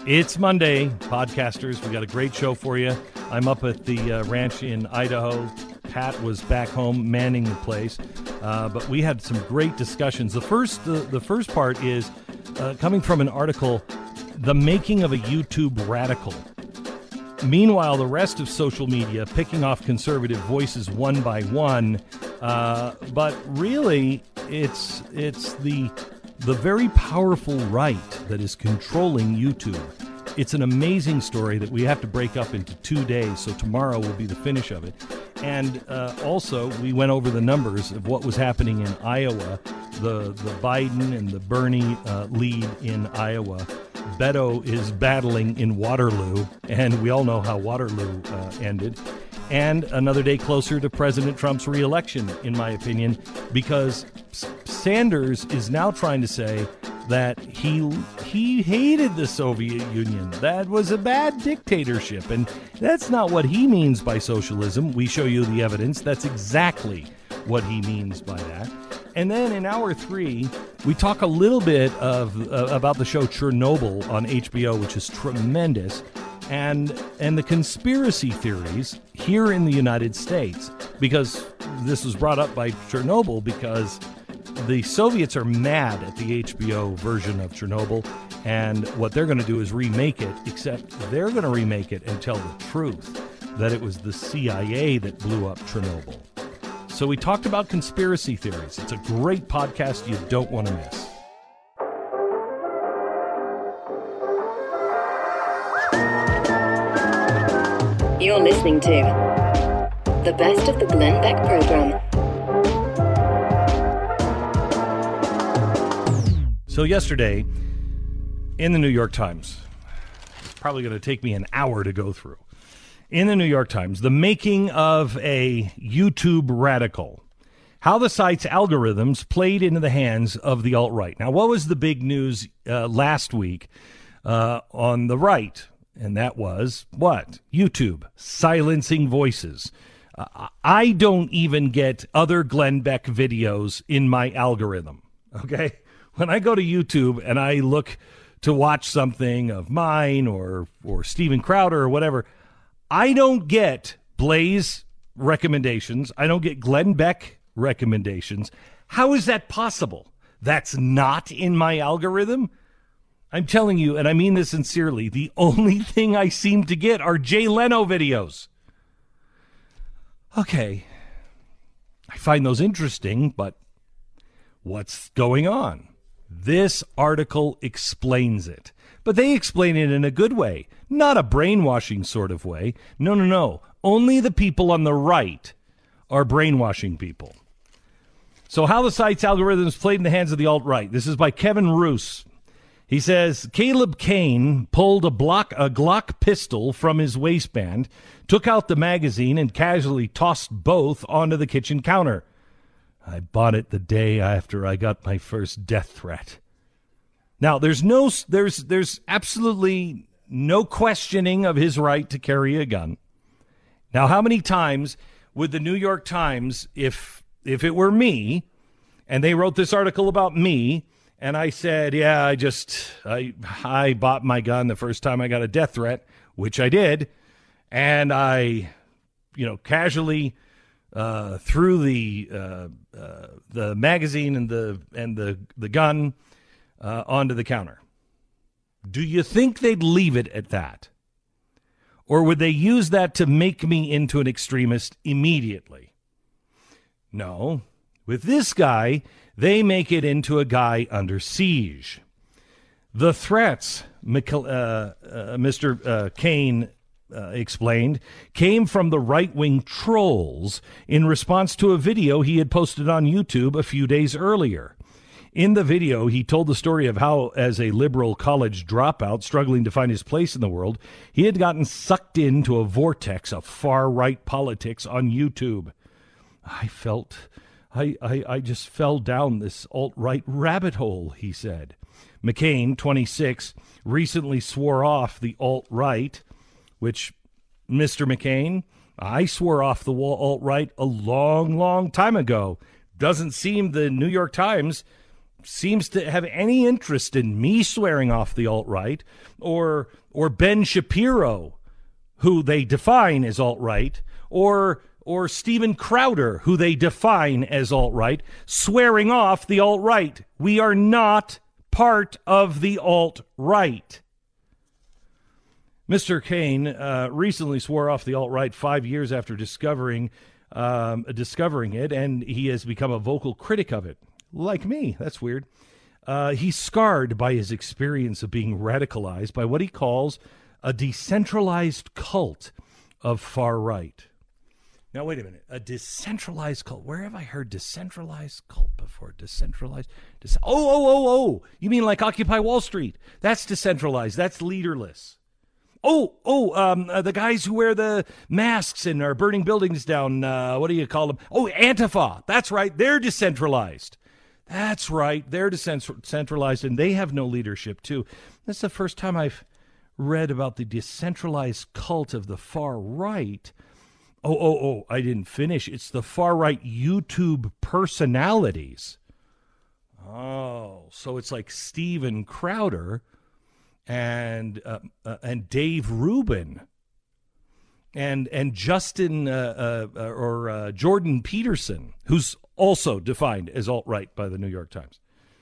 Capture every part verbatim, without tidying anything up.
It's Monday, podcasters. We got a great show for you. I'm up at the uh, ranch in Idaho. Pat was back home manning the place, uh, but we had some great discussions. The first, the, the first part is uh, coming from an article, "The Making of a YouTube Radical." Meanwhile, the rest of social media picking off conservative voices one by one, uh, but really, it's it's the the very powerful right that is controlling YouTube. It's an amazing story that we have to break up into two days, so tomorrow will be the finish of it. And uh, also, we went over the numbers of what was happening in Iowa, the, the Biden and the Bernie uh, lead in Iowa. Beto is battling in Waterloo, and we all know how Waterloo uh, ended. And another day closer to President Trump's reelection, in my opinion, because Sanders is now trying to say that he he hated the Soviet Union. That was a bad dictatorship, and that's not what he means by socialism. We show you the evidence. That's exactly what he means by that. And then in hour three, we talk a little bit of uh, about the show Chernobyl on H B O, which is tremendous, and and the conspiracy theories here in the United States, because this was brought up by Chernobyl because the Soviets are mad at the H B O version of Chernobyl, and what they're going to do is remake it, except they're going to remake it and tell the truth, that it was the C I A that blew up Chernobyl. So we talked about conspiracy theories. It's a great podcast you don't want to miss. You're listening to the best of the Glenn Beck program. So yesterday, in the New York Times, it's probably going to take me an hour to go through. In the New York Times, the making of a YouTube radical. How the site's algorithms played into the hands of the alt-right. Now, what was the big news uh, last week uh, on the right? And that was, what? YouTube, silencing voices. Uh, I don't even get other Glenn Beck videos in my algorithm, okay? When I go to YouTube and I look to watch something of mine or or Steven Crowder or whatever, I don't get Blaze recommendations. I don't get Glenn Beck recommendations. How is that possible? That's not in my algorithm? I'm telling you, and I mean this sincerely, the only thing I seem to get are Jay Leno videos. Okay, I find those interesting, but what's going on? This article explains it, but they explain it in a good way, not a brainwashing sort of way. No, no, no. Only the people on the right are brainwashing people. So how the site's algorithms played in the hands of the alt-right. This is by Kevin Roos. He says, Caleb Kane pulled a, block, a Glock pistol from his waistband, took out the magazine, and casually tossed both onto the kitchen counter. I bought it the day after I got my first death threat. Now, there's no, there's, there's absolutely no questioning of his right to carry a gun. Now, how many times would the New York Times, if, if it were me, and they wrote this article about me, and I said, yeah, I just, I, I bought my gun the first time I got a death threat, which I did, and I, you know, casually Uh, threw the uh, uh, the magazine and the and the the gun uh, onto the counter. Do you think they'd leave it at that, or would they use that to make me into an extremist immediately? No. With this guy, they make it into a guy under siege. The threats, uh, uh, Mister Uh, Kane. Uh, explained, came from the right-wing trolls in response to a video he had posted on YouTube a few days earlier. In the video, he told the story of how, as a liberal college dropout struggling to find his place in the world, he had gotten sucked into a vortex of far-right politics on YouTube. I felt, I, I, I just fell down this alt-right rabbit hole, he said. McCain, twenty-six, recently swore off the alt-right, which, Mister McCain, I swore off the alt-right a long, long time ago. Doesn't seem the New York Times seems to have any interest in me swearing off the alt-right, or or Ben Shapiro, who they define as alt-right, or or Steven Crowder, who they define as alt-right, swearing off the alt-right. We are not part of the alt-right. Mister Kaine uh, recently swore off the alt-right five years after discovering um, discovering it, and he has become a vocal critic of it. Like me. That's weird. Uh, he's scarred by his experience of being radicalized by what he calls a decentralized cult of far right. Now, wait a minute. A decentralized cult. Where have I heard decentralized cult before? Decentralized? Dece- oh, oh, oh, oh. You mean like Occupy Wall Street? That's decentralized. That's leaderless. Oh, oh, um, uh, the guys who wear the masks and are burning buildings down. Uh, what do you call them? Oh, Antifa. That's right. They're decentralized. That's right. They're decentralized, and they have no leadership, too. That's the first time I've read about the decentralized cult of the far right. Oh, oh, oh, I didn't finish. It's the far right YouTube personalities. Oh, so it's like Steven Crowder and uh, uh, and Dave Rubin and and Justin uh, uh, or uh, Jordan Peterson, who's also defined as alt-right by the New York Times.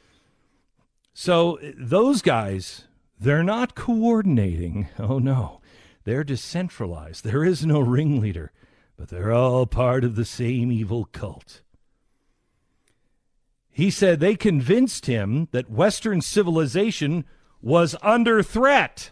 So those guys, they're not coordinating. Oh, no. They're decentralized. There is no ringleader, but they're all part of the same evil cult. He said they convinced him that Western civilization was under threat.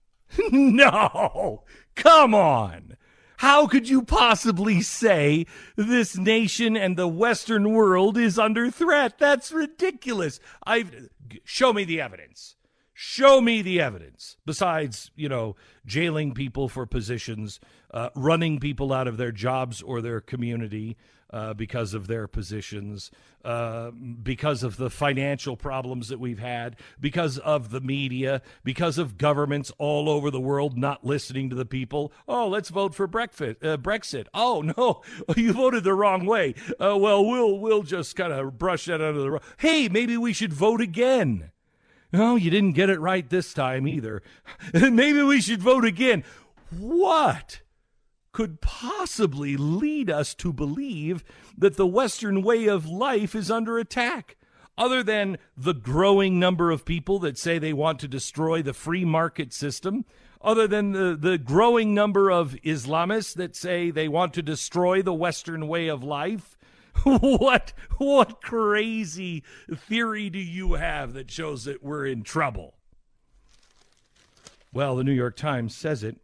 No, come on. How could you possibly say this nation and the Western world is under threat? That's ridiculous. I've show me the evidence. Show me the evidence. Besides, you know, jailing people for positions, uh, running people out of their jobs or their community uh, because of their positions, uh, because of the financial problems that we've had, because of the media, because of governments all over the world not listening to the people. Oh, let's vote for Brexit. Uh, Brexit. Oh, no, you voted the wrong way. Uh, well, we'll we'll just kind of brush that under the rug. Hey, maybe we should vote again. No, you didn't get it right this time either. Maybe we should vote again. What could possibly lead us to believe that the Western way of life is under attack, other than the growing number of people that say they want to destroy the free market system, other than the, the growing number of Islamists that say they want to destroy the Western way of life? What what crazy theory do you have that shows that we're in trouble? Well, the New York Times says it.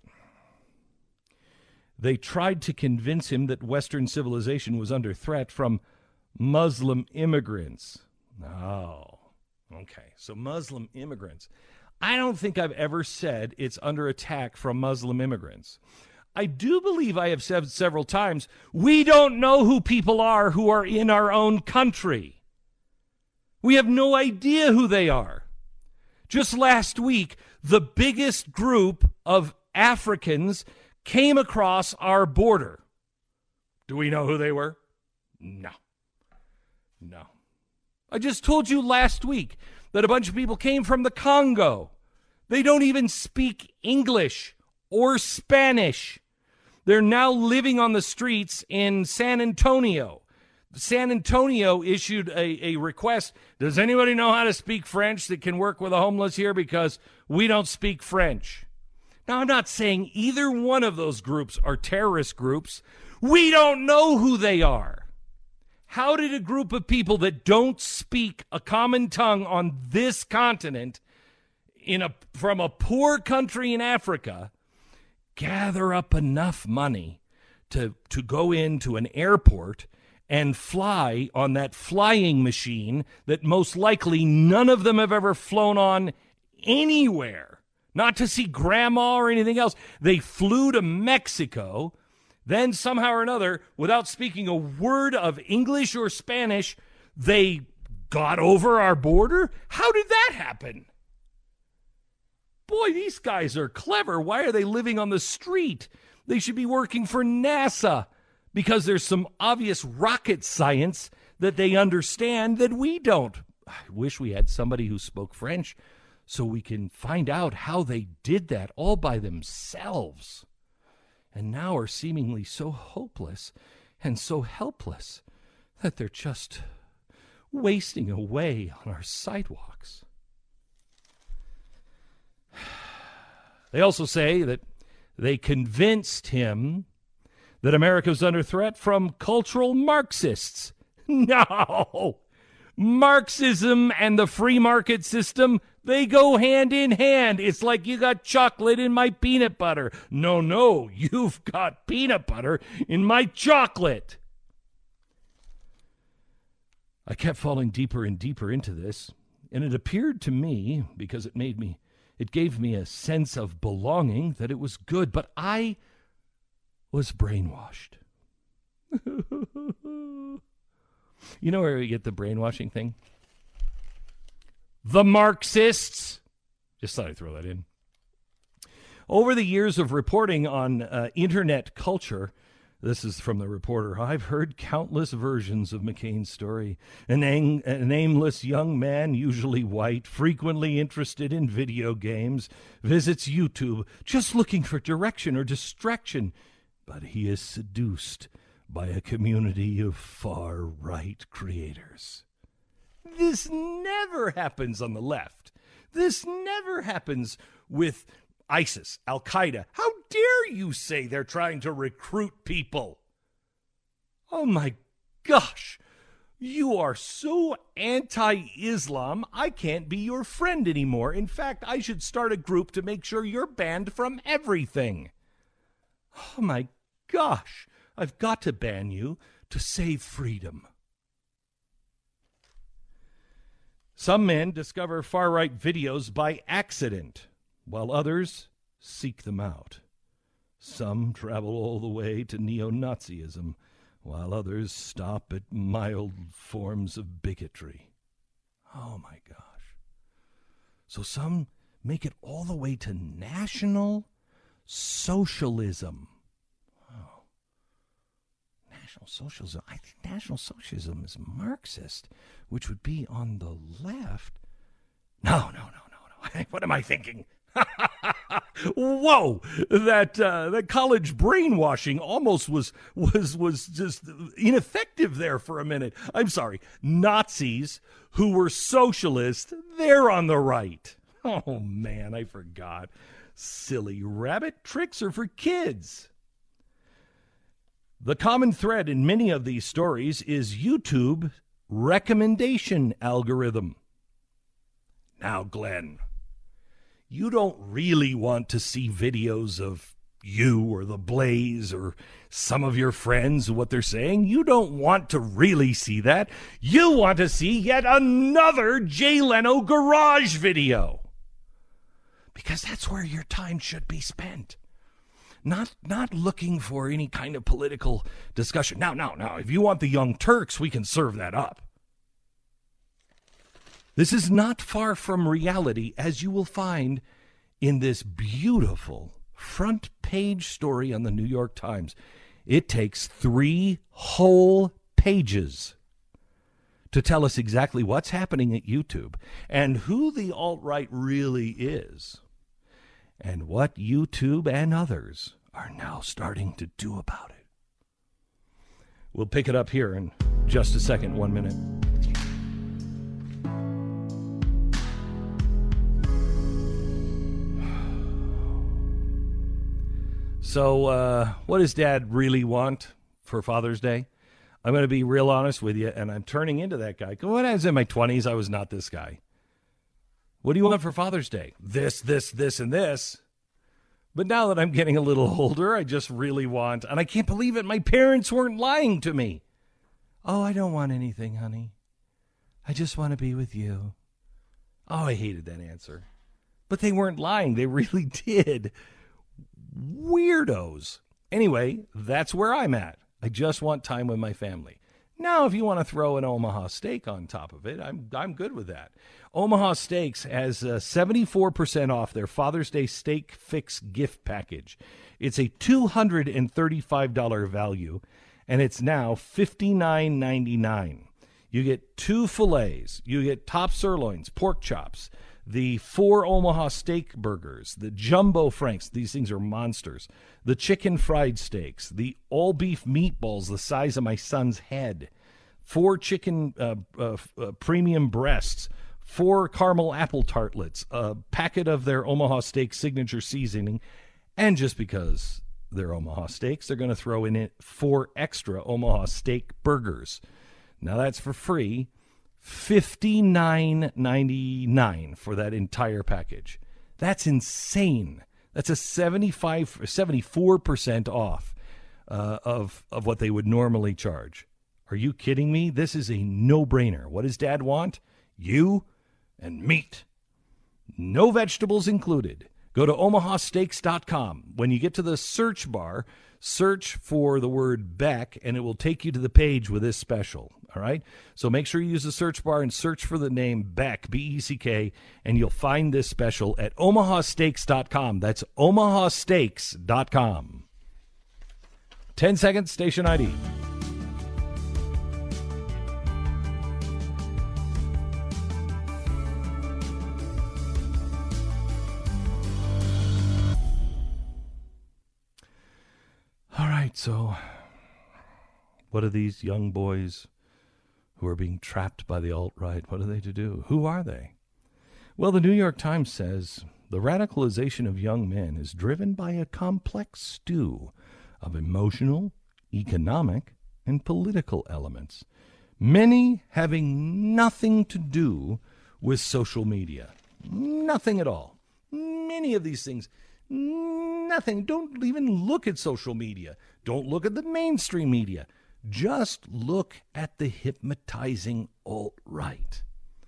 They tried to convince him that Western civilization was under threat from Muslim immigrants. Oh, okay. So Muslim immigrants. I don't think I've ever said it's under attack from Muslim immigrants. I do believe I have said several times, we don't know who people are who are in our own country. We have no idea who they are. Just last week, the biggest group of Africans came across our border. Do we know who they were? No. No. I just told you last week that a bunch of people came from the Congo. They don't even speak English or Spanish. They're now living on the streets in San Antonio. San Antonio issued a, a request. Does anybody know how to speak French that can work with the homeless here? Because we don't speak French. Now, I'm not saying either one of those groups are terrorist groups. We don't know who they are. How did a group of people that don't speak a common tongue on this continent, in a from a poor country in Africa, gather up enough money to to go into an airport and fly on that flying machine that most likely none of them have ever flown on anywhere, not to see grandma or anything else? They flew to Mexico, then somehow or another, without speaking a word of English or Spanish, they got over our border? How did that happen? Boy, these guys are clever. Why are they living on the street? They should be working for NASA, because there's some obvious rocket science that they understand that we don't I wish we had somebody who spoke French so we can find out how they did that all by themselves, and now are seemingly so hopeless and so helpless that they're just wasting away on our sidewalks. They also say that they convinced him that America was under threat from cultural Marxists. No! Marxism and the free market system, they go hand in hand. It's like you got chocolate in my peanut butter. No, no, you've got peanut butter in my chocolate. I kept falling deeper and deeper into this, and it appeared to me, because it made me, it gave me a sense of belonging, that it was good, but I was brainwashed. You know where we get the brainwashing thing? The Marxists. Just thought I'd throw that in. Over the years of reporting on uh, internet culture, this is from the Reporter, I've heard countless versions of McCain's story. An, ang- an aimless young man, usually white, frequently interested in video games, visits YouTube just looking for direction or distraction. But he is seduced by a community of far-right creators. This never happens on the left. This never happens with ISIS, Al-Qaeda. How dare you say they're trying to recruit people? Oh my gosh. You are so anti-Islam, I can't be your friend anymore. In fact, I should start a group to make sure you're banned from everything. Oh my gosh. I've got to ban you to save freedom. Some men discover far-right videos by accident, while others seek them out. Some travel all the way to neo-Nazism, while others stop at mild forms of bigotry. Oh, my gosh. So some make it all the way to National Socialism. Oh. National Socialism. I think National Socialism is Marxist, which would be on the left. No, no, no, no, no. What am I thinking? Whoa! That uh, that college brainwashing almost was was was just ineffective there for a minute. I'm sorry. Nazis who were socialists, they're on the right. Oh man, I forgot. Silly rabbit, tricks are for kids. The common thread in many of these stories is YouTube recommendation algorithm. Now, Glenn, you don't really want to see videos of you or the Blaze or some of your friends, what they're saying. You don't want to really see that. You want to see yet another Jay Leno garage video. Because that's where your time should be spent. Not not looking for any kind of political discussion. Now, now, now, if you want the Young Turks, we can serve that up. This is not far from reality, as you will find in this beautiful front page story on the New York Times. It takes three whole pages to tell us exactly what's happening at YouTube and who the alt-right really is and what YouTube and others are now starting to do about it. We'll pick it up here in just a second, one minute. So, uh, what does Dad really want for Father's Day? I'm going to be real honest with you, and I'm turning into that guy. When I was in my twenties, I was not this guy. What do you want for Father's Day? This, this, this, and this. But now that I'm getting a little older, I just really want, and I can't believe it, my parents weren't lying to me. Oh, I don't want anything, honey. I just want to be with you. Oh, I hated that answer. But they weren't lying. They really did. Weirdos. Anyway, that's where I'm at. I just want time with my family. Now, if you want to throw an Omaha steak on top of it, I'm I'm good with that. Omaha Steaks has uh, seventy-four percent off their Father's Day Steak Fix gift package. It's a two hundred thirty-five dollars value, and it's now fifty-nine ninety-nine. You get two fillets. You get top sirloins, pork chops, the four Omaha steak burgers, the jumbo franks. These things are monsters. The chicken fried steaks, the all beef meatballs the size of my son's head, four chicken uh, uh, uh, premium breasts, four caramel apple tartlets, a packet of their Omaha steak signature seasoning, and just because they're Omaha steaks, they're going to throw in it four extra Omaha steak burgers. Now that's for free. fifty-nine ninety-nine for that entire package. That's insane. That's a seventy-five, seventy-four percent off uh, of, of what they would normally charge. Are you kidding me? This is a no-brainer. What does Dad want? You and meat. No vegetables included. Go to omaha steaks dot com. When you get to the search bar, search for the word Beck, and it will take you to the page with this special. All right? So make sure you use the search bar and search for the name Beck, B E C K, and you'll find this special at omaha steaks dot com. That's omaha steaks dot com. ten seconds, station I D. All right, so what are these young boys who are being trapped by the alt-right? What are they to do? Who are they? Well, the New York Times says the radicalization of young men is driven by a complex stew of emotional, economic, and political elements, many having nothing to do with social media. Nothing at all. Many of these things, nothing. Don't even look at social media. Don't look at the mainstream media. Just look at the hypnotizing alt-right.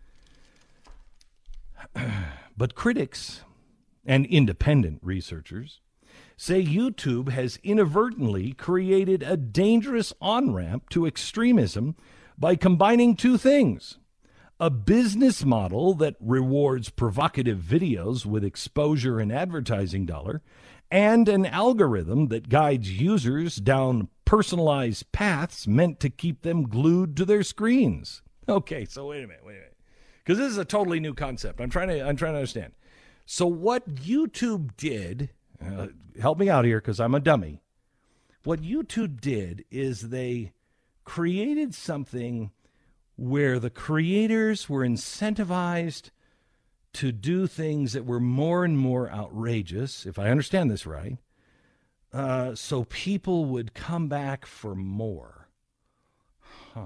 But critics and independent researchers say YouTube has inadvertently created a dangerous on-ramp to extremism by combining two things: a business model that rewards provocative videos with exposure and advertising dollar, and an algorithm that guides users down personalized paths meant to keep them glued to their screens. Okay, so wait a minute, wait a minute. Because this is a totally new concept. I'm trying to I'm trying to understand. So what YouTube did, uh, help me out here because I'm a dummy. What YouTube did is they created something where the creators were incentivized to do things that were more and more outrageous, if I understand this right, uh, so people would come back for more. Huh.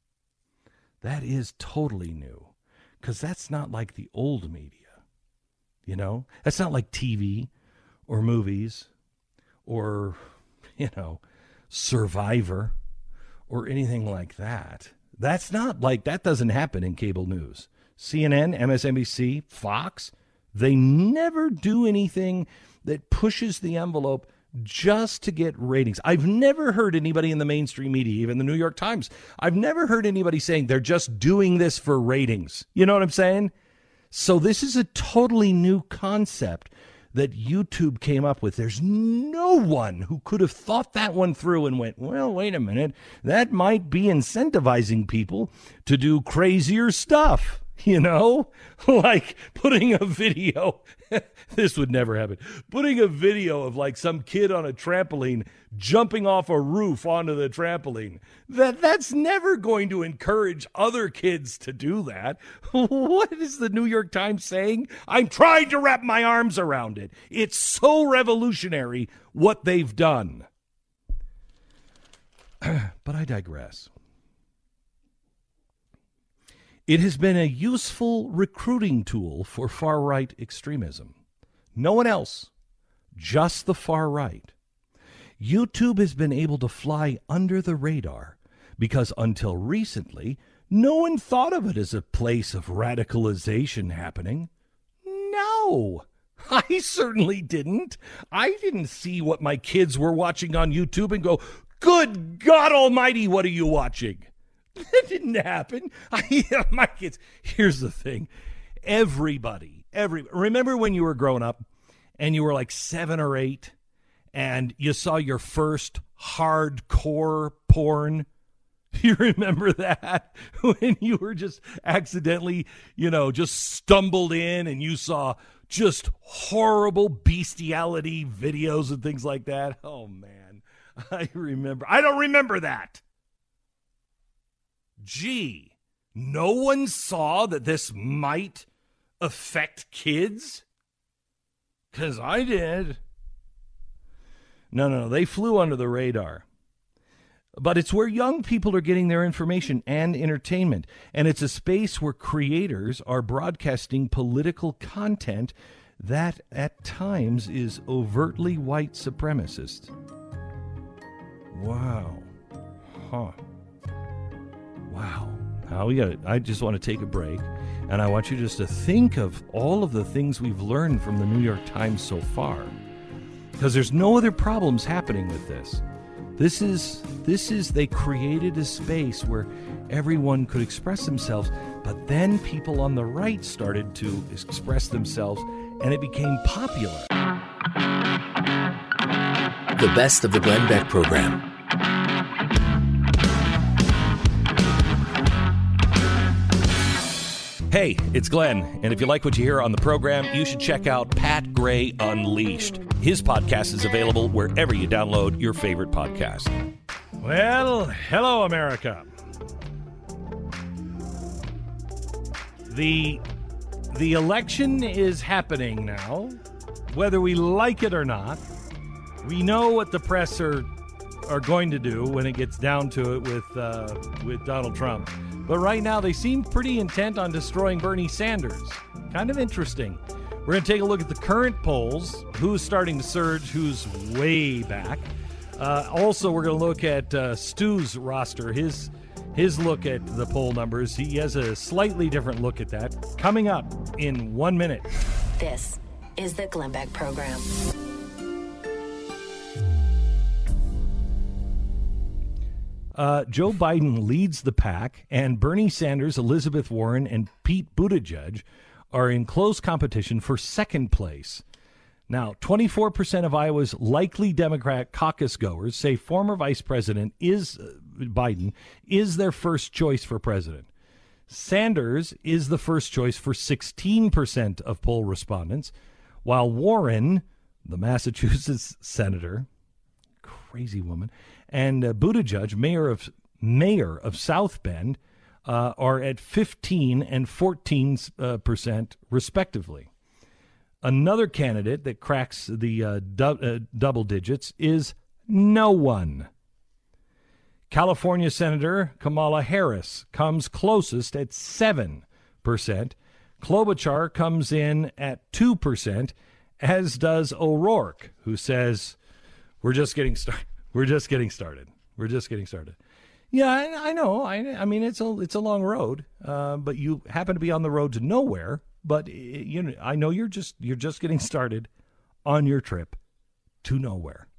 That is totally new, because that's not like the old media, you know? That's not like T V or movies or, you know, Survivor or anything like that. That's not like, that doesn't happen in cable news. C N N, M S N B C, Fox, they never do anything that pushes the envelope just to get ratings. I've never heard anybody in the mainstream media, even the New York Times, I've never heard anybody saying they're just doing this for ratings. You know what I'm saying? So this is a totally new concept that YouTube came up with. There's no one who could have thought that one through and went, well, wait a minute, that might be incentivizing people to do crazier stuff. You know, like putting a video, this would never happen, putting a video of like some kid on a trampoline jumping off a roof onto the trampoline. That that's never going to encourage other kids to do that. What is the New York Times saying? I'm trying to wrap my arms around it. It's so revolutionary what they've done. But I digress. It has been a useful recruiting tool for far-right extremism. No one else, just the far right. YouTube has been able to fly under the radar because until recently, no one thought of it as a place of radicalization happening. No, I certainly didn't. I didn't see what my kids were watching on YouTube and go, good God Almighty, what are you watching? That didn't happen. I, my kids, here's the thing. Everybody, every, remember when you were growing up and you were like seven or eight and you saw your first hardcore porn? You remember that when you were just accidentally, you know, just stumbled in and you saw just horrible bestiality videos and things like that? Oh, man, I remember. I don't remember that. Gee, no one saw that this might affect kids? Because I did. No, no, no, they flew under the radar. But it's where young people are getting their information and entertainment. And it's a space where creators are broadcasting political content that at times is overtly white supremacist. Wow. Huh. Wow. Now we got it. I just want to take a break. And I want you just to think of all of the things we've learned from the New York Times so far. Because there's no other problems happening with this. This is, this is, they created a space where everyone could express themselves, but then people on the right started to express themselves, and it became popular. The best of the Glenn Beck program. Hey, it's Glenn, and if you like what you hear on the program, you should check out Pat Gray Unleashed. His podcast is available wherever you download your favorite podcast. Well, hello, America. The, the election is happening now, whether we like it or not. We know what the press are, are going to do when it gets down to it with, uh, with Donald Trump. But right now, they seem pretty intent on destroying Bernie Sanders. Kind of interesting. We're going to take a look at the current polls, who's starting to surge, who's way back. Uh, also, we're going to look at uh, Stu's roster, his his look at the poll numbers. He has a slightly different look at that. Coming up in one minute. This is the Glenn Beck program. Uh, Joe Biden leads the pack, and Bernie Sanders, Elizabeth Warren, and Pete Buttigieg are in close competition for second place. Now, twenty-four percent of Iowa's likely Democrat caucus goers say former Vice President is uh, Biden is their first choice for president. Sanders is the first choice for sixteen percent of poll respondents, while Warren, the Massachusetts senator, crazy woman, and uh, Buttigieg, mayor of mayor of South Bend, uh, are at fifteen and fourteen uh, percent respectively. Another candidate that cracks the uh, du- uh, double digits is no one. California Senator Kamala Harris comes closest at seven percent. Klobuchar comes in at two percent, as does O'Rourke, who says, we're just getting started. We're just getting started. We're just getting started. Yeah, I, I know. I, I mean, it's a it's a long road, uh, but you happen to be on the road to nowhere. But you know, I know you're just you're just getting started on your trip to nowhere.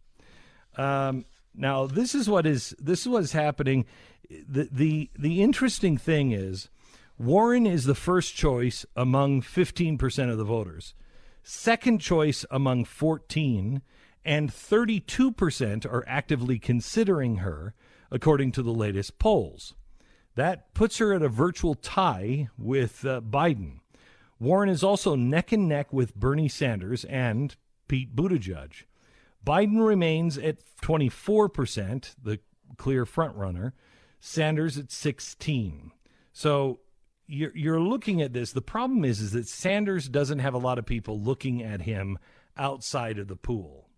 Um, now, this is what is this is what is happening. The the the interesting thing is, Warren is the first choice among fifteen percent of the voters, second choice among fourteen, and thirty-two percent are actively considering her, according to the latest polls. That puts her at a virtual tie with uh, Biden. Warren is also neck and neck with Bernie Sanders and Pete Buttigieg. Biden remains at twenty-four percent, the clear frontrunner. Sanders at sixteen. So you're, you're looking at this. The problem is, is that Sanders doesn't have a lot of people looking at him outside of the pool.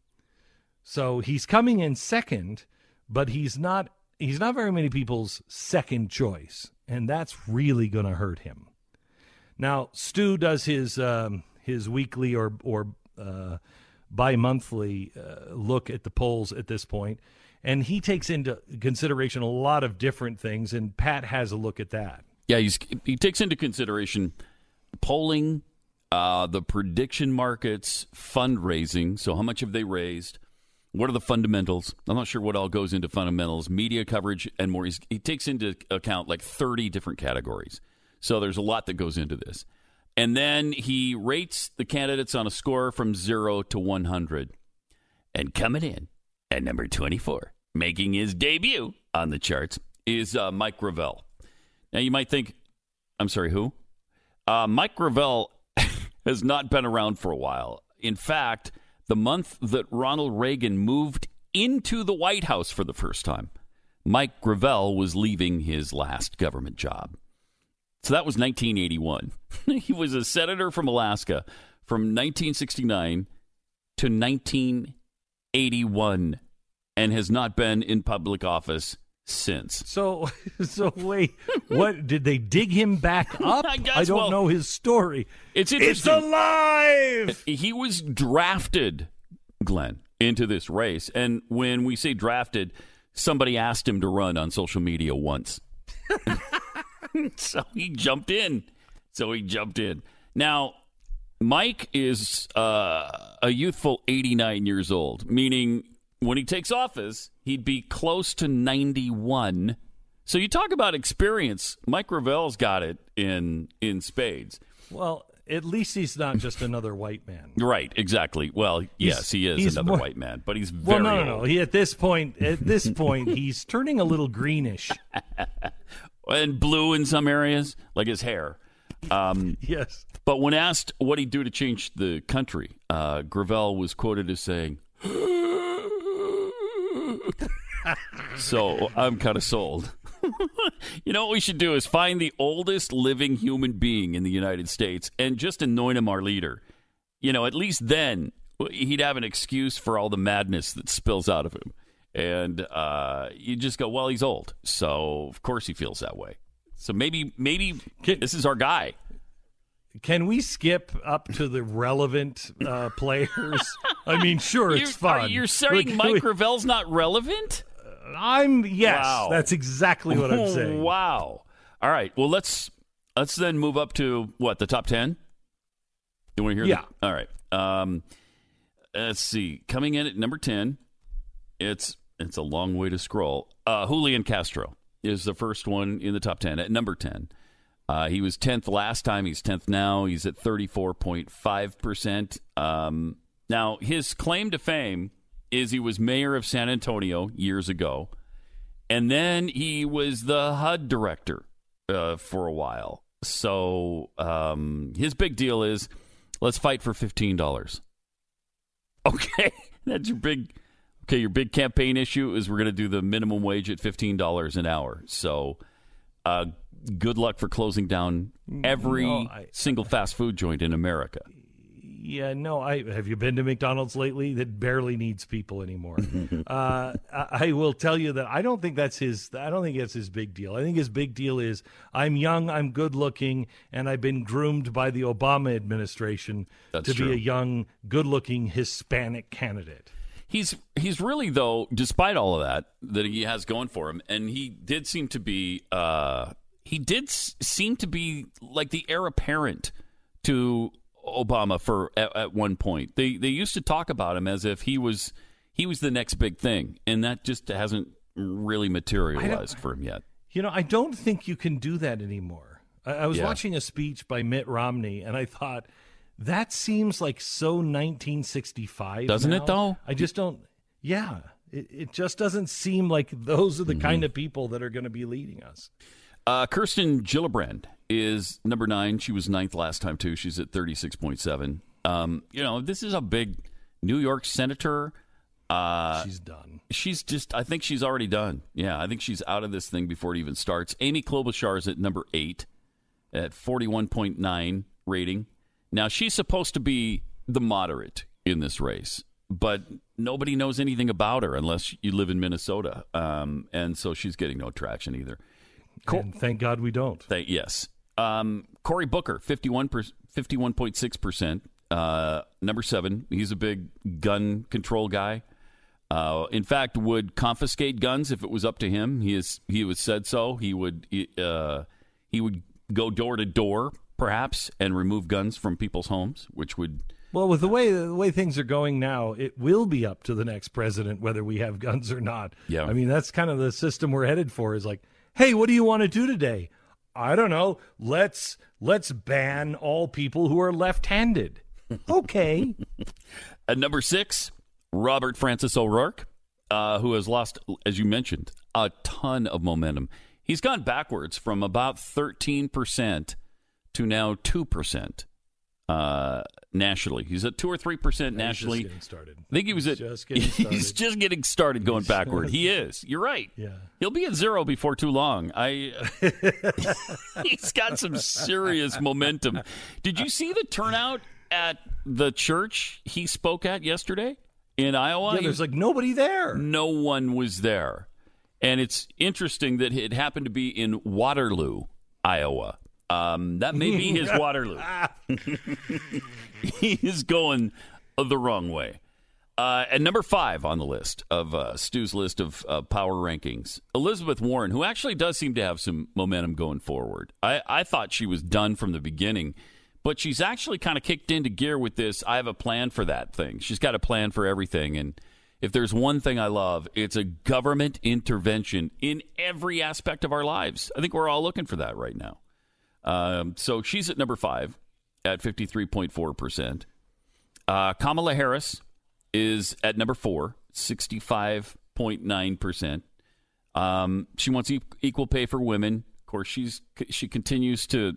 So he's coming in second, but he's not he's not very many people's second choice, and that's really going to hurt him. Now, Stu does his um, his weekly or or uh, bi-monthly uh, look at the polls at this point, and he takes into consideration a lot of different things, and Pat has a look at that. Yeah, he's, he takes into consideration polling, uh, the prediction markets, fundraising, so how much have they raised, what are the fundamentals? I'm not sure what all goes into fundamentals, media coverage, and more. He's, he takes into account like thirty different categories. So there's a lot that goes into this. And then he rates the candidates on a score from zero to one hundred. And coming in at number twenty-four, making his debut on the charts, is uh, Mike Gravel. Now, you might think, I'm sorry, who? Uh, Mike Gravel has not been around for a while. In fact, the month that Ronald Reagan moved into the White House for the first time, Mike Gravel was leaving his last government job. So that was nineteen eighty-one. He was a senator from Alaska from nineteen sixty-nine to nineteen eighty-one and has not been in public office since. So, so wait, what, did they dig him back up? I guess, I don't well, know his story. It's It's interesting. alive! He was drafted, Glenn, into this race. And when we say drafted, somebody asked him to run on social media once. So he jumped in. So he jumped in. Now, Mike is uh, a youthful eighty-nine years old, meaning when he takes office, he'd be close to ninety-one. So you talk about experience. Mike Gravel's got it in in spades. Well, at least he's not just another white man. Right, exactly. Well, yes, he is he's another more- white man, but he's very Well, no, no, old. no. He, at this point, at this point, he's turning a little greenish. And blue in some areas, like his hair. Um, Yes. but when asked what he'd do to change the country, uh, Gravel was quoted as saying, so I'm kind of sold. You know what we should do is find the oldest living human being in the United States and just anoint him our leader. You know, at least then he'd have an excuse for all the madness that spills out of him. And uh, you just go, well, he's old. So, of course, he feels that way. So maybe maybe Can- this is our guy. Can we skip up to the relevant uh, players? I mean, sure, it's You're- fun. Are you saying Look, Mike we- Gravel's not relevant? I'm yes. Wow. That's exactly what I'm saying. Wow. All right. Well, let's let's then move up to what, the top ten? You want to hear? Yeah. The, all right. Um, let's see. Coming in at number ten, it's it's a long way to scroll. Uh, Julian Castro is the first one in the top ten at number ten. Uh, he was tenth last time. He's tenth now. He's at thirty-four point five percent. Um, now, his claim to fame is he was mayor of San Antonio years ago, and then he was the H U D director uh, for a while. So um, his big deal is, let's fight for fifteen dollars. Okay, that's your big. Okay, your big campaign issue is we're going to do the minimum wage at fifteen dollars an hour. So, uh, good luck for closing down every No, I- single fast food joint in America. Yeah, no. I have you been to McDonald's lately? That barely needs people anymore. uh, I, I will tell you that I don't think that's his. I don't think that's his big deal. I think his big deal is I'm young, I'm good looking, and I've been groomed by the Obama administration That's to true. be a young, good looking Hispanic candidate. He's he's really, though, despite all of that that he has going for him, and he did seem to be uh, he did s- seem to be like the heir apparent to Obama for at, at one point. They they used to talk about him as if he was he was the next big thing, and that just hasn't really materialized for him yet. You know, I don't think you can do that anymore. I, I was Yeah. watching a speech by Mitt Romney, and I thought, that seems like so nineteen sixty-five. Doesn't it, now. though? I just don't. Yeah, it, it just doesn't seem like those are the Mm-hmm. kind of people that are going to be leading us. Uh, Kirsten Gillibrand is number nine. She was ninth last time, too. She's at thirty-six point seven. Um, you know, this is a big New York senator. Uh, She's done. she's just, I think she's already done. Yeah, I think she's out of this thing before it even starts. Amy Klobuchar is at number eight at forty-one point nine rating. Now, she's supposed to be the moderate in this race, but nobody knows anything about her unless you live in Minnesota. Um, and so she's getting no traction either. Cool. And thank God we don't. They, yes. Um, Cory Booker, fifty-one point six percent. Uh, number seven. He's a big gun control guy. Uh, in fact, would confiscate guns if it was up to him. He is. He was said so. He would. Uh, he would go door to door, perhaps, and remove guns from people's homes, which would. Well, with the way the way things are going now, it will be up to the next president whether we have guns or not. Yeah. I mean, that's kind of the system we're headed for. Is like, hey, what do you want to do today? I don't know. Let's let's ban all people who are left-handed. Okay. At number six, Robert Francis O'Rourke, uh, who has lost, as you mentioned, a ton of momentum. He's gone backwards from about thirteen percent to now two percent uh, nationally. He's at two or three percent nationally. He's just getting started. I think he was He's at. Just getting started. He's just getting started going He's backward. just- He is. You're right. Yeah. He'll be at zero before too long. I. He's got some serious momentum. Did you see the turnout at the church he spoke at yesterday in Iowa? Yeah, there's like nobody there. No one was there. And it's interesting that it happened to be in Waterloo, Iowa. Um, that may be his Waterloo. He is going the wrong way. Uh, and number five on the list of uh, Stu's list of uh, power rankings, Elizabeth Warren, who actually does seem to have some momentum going forward. I, I thought she was done from the beginning, but she's actually kind of kicked into gear with this. I have a plan for that thing. She's got a plan for everything. And if there's one thing I love, it's a government intervention in every aspect of our lives. I think we're all looking for that right now. Um, so she's at number five at fifty-three point four percent. Uh, Kamala Harris is at number four, sixty-five point nine percent. Um, she wants e- equal pay for women. Of course, she's she continues to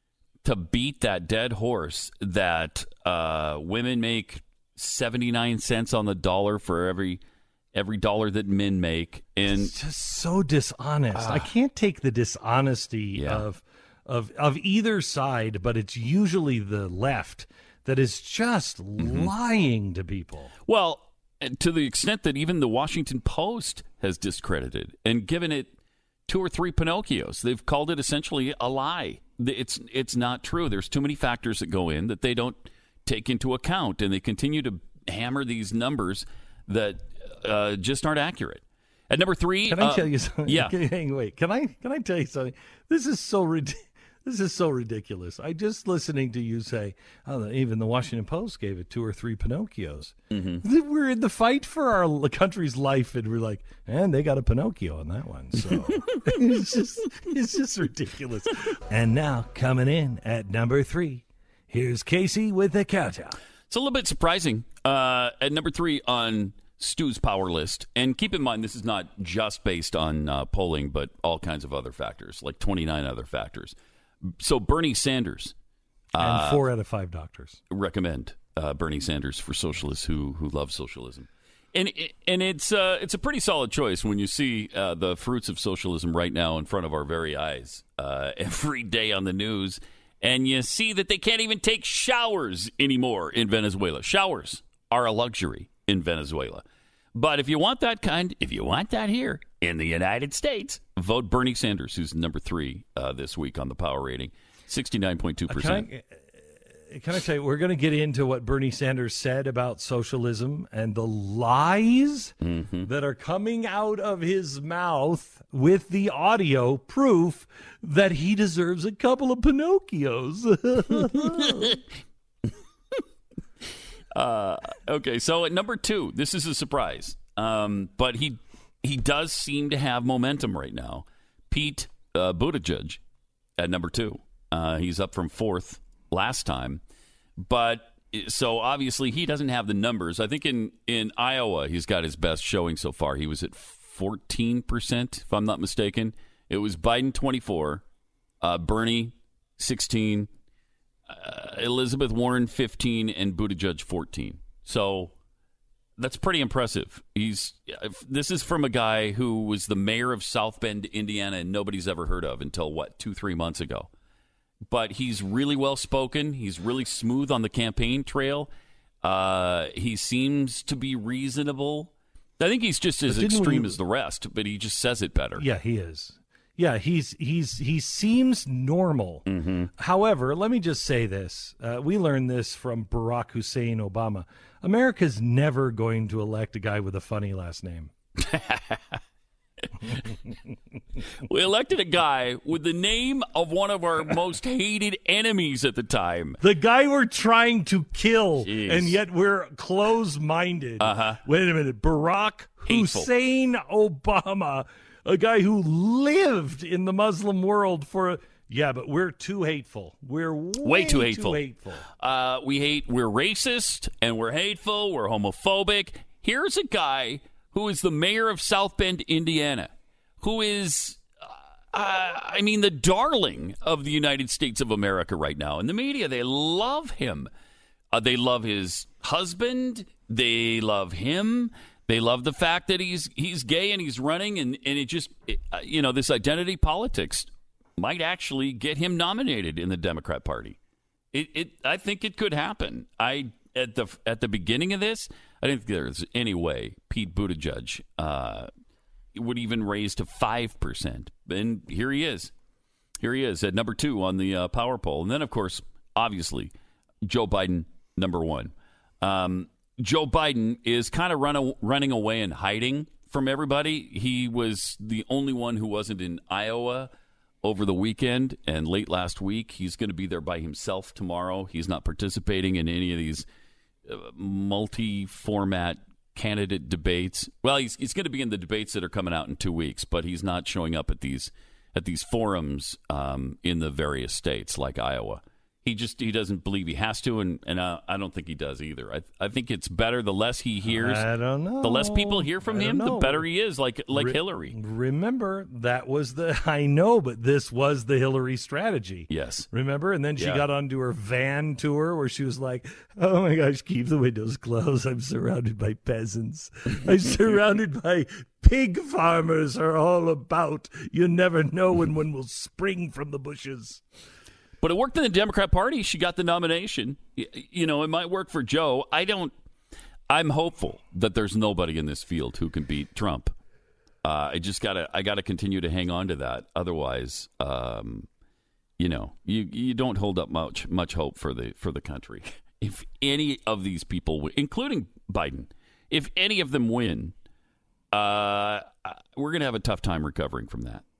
to beat that dead horse that uh, women make seventy-nine cents on the dollar for every every dollar that men make. And It's just so dishonest. I can't take the dishonesty Yeah. of of of either side, but it's usually the left that is just lying to people. Well, and to the extent that even the Washington Post has discredited and given it two or three Pinocchios. They've called it essentially a lie. It's it's not true. There's too many factors that go in that they don't take into account, and they continue to hammer these numbers that uh, just aren't accurate. At number three, Can I uh, tell you something? Yeah. Hang, wait. Can I can I tell you something? This is so rid- This is so ridiculous. I just listening to you say, oh, even the Washington Post gave it two or three Pinocchios. Mm-hmm. We're in the fight for our country's life, and we're like, and they got a Pinocchio on that one. So it's just it's just ridiculous. And now coming in at number three, here's Casey with the countdown. It's a little bit surprising. Uh, at number three on Stu's power list, and keep in mind this is not just based on uh, polling, but all kinds of other factors, like twenty-nine other factors. So Bernie Sanders, And uh, four out of five doctors. recommend uh, Bernie Sanders for socialists who who love socialism, and and it's uh, it's a pretty solid choice when you see uh, the fruits of socialism right now in front of our very eyes uh, every day on the news, and you see that they can't even take showers anymore in Venezuela. Showers are a luxury in Venezuela. But if you want that kind, if you want that here in the United States, vote Bernie Sanders, who's number three uh, this week on the power rating, sixty-nine point two percent. Can I, can I tell you, we're going to get into what Bernie Sanders said about socialism and the lies Mm-hmm. that are coming out of his mouth with the audio proof that he deserves a couple of Pinocchios. Uh, okay, so at number two, this is a surprise, um, but he he does seem to have momentum right now. Pete uh, Buttigieg at number two. Uh, he's up from fourth last time, but so obviously he doesn't have the numbers. I think in, in Iowa he's got his best showing so far. He was at fourteen percent, if I'm not mistaken. It was Biden twenty-four, uh, Bernie sixteen. Uh, Elizabeth Warren fifteen and Buttigieg fourteen. So that's pretty impressive. He's this is from a guy who was the mayor of South Bend, Indiana, and nobody's ever heard of until what two, three months ago. But he's really well spoken. He's really smooth on the campaign trail. Uh, he seems to be reasonable. I think he's just as But didn't extreme we- as the rest, but he just says it better. Yeah, he is. Yeah, he's he's he seems normal. Mm-hmm. However, let me just say this: uh, we learned this from Barack Hussein Obama. America's never going to elect a guy with a funny last name. We elected a guy with the name of one of our most hated enemies at the time. The guy we're trying to kill, Jeez. and yet we're close-minded. Uh-huh. Wait a minute, Barack Hateful. Hussein Obama, a guy who lived in the Muslim world for. Yeah, but we're too hateful. We're way, Way too hateful. hateful. Uh, we hate, we're racist, and we're hateful, we're homophobic. Here's a guy who is the mayor of South Bend, Indiana. who is, uh, I mean, the darling of the United States of America right now. In the media, they love him. Uh, they love his husband. They love him. They love the fact that he's he's gay and he's running, and, and it just, it, uh, you know, this identity politics might actually get him nominated in the Democrat Party. It, it I think it could happen. I at the at the beginning of this, I didn't think there's any way Pete Buttigieg uh, would even raise to five percent. And here he is. Here he is at number two on the uh, power poll. And then, of course, obviously, Joe Biden, number one. Um, Joe Biden is kind of run, running away and hiding from everybody. He was the only one who wasn't in Iowa over the weekend and late last week. He's going to be there by himself tomorrow. He's not participating in any of these uh, multi-format candidate debates. Well, he's he's going to be in the debates that are coming out in two weeks, but he's not showing up at these at these forums um, in the various states like Iowa. He just he doesn't believe he has to, and, and uh, I don't think he does either. I I think it's better the less he hears. I don't know. The less people hear from I him, don't the know. better he is, like like Re- Hillary. Remember, that was the, I know, but this was the Hillary strategy. Yes. Remember? And then she Yeah. got onto her van tour where she was like, oh my gosh, keep the windows closed. I'm surrounded by peasants. I'm surrounded by pig farmers are all about. You never know when one will spring from the bushes. But it worked in the Democrat Party. She got the nomination. You know, it might work for Joe. I don't. I'm hopeful that there's nobody in this field who can beat Trump. Uh, I just gotta. I gotta continue to hang on to that. Otherwise, um, you know, you you don't hold up much much hope for the for the country. If any of these people, win, including Biden, if any of them win, uh, we're gonna have a tough time recovering from that.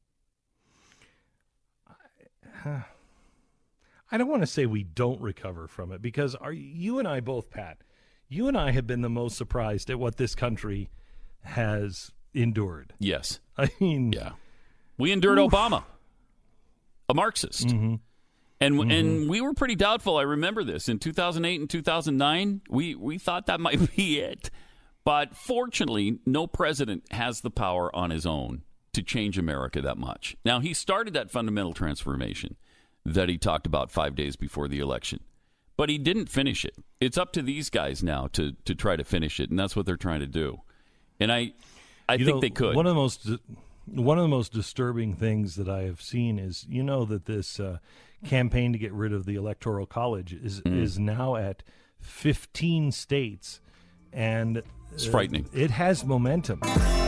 Huh. I don't want to say we don't recover from it, because are you and I both, Pat, you and I have been the most surprised at what this country has endured. Yes. I mean, yeah. We endured oof. Obama, a Marxist. Mm-hmm. And mm-hmm. and we were pretty doubtful. I remember this. In two thousand eight and two thousand nine, we, we thought that might be it. But fortunately, no president has the power on his own to change America that much. Now, he started that fundamental transformation that he talked about five days before the election. But he didn't finish it. It's up to these guys now to, to try to finish it, and that's what they're trying to do. And I I you think know, they could. One of the most one of the most disturbing things that I have seen is, you know, that this uh, campaign to get rid of the Electoral College is mm. is now at fifteen states, and it's frightening. Uh, it has momentum.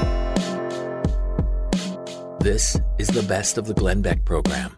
This is the Best of the Glenn Beck program.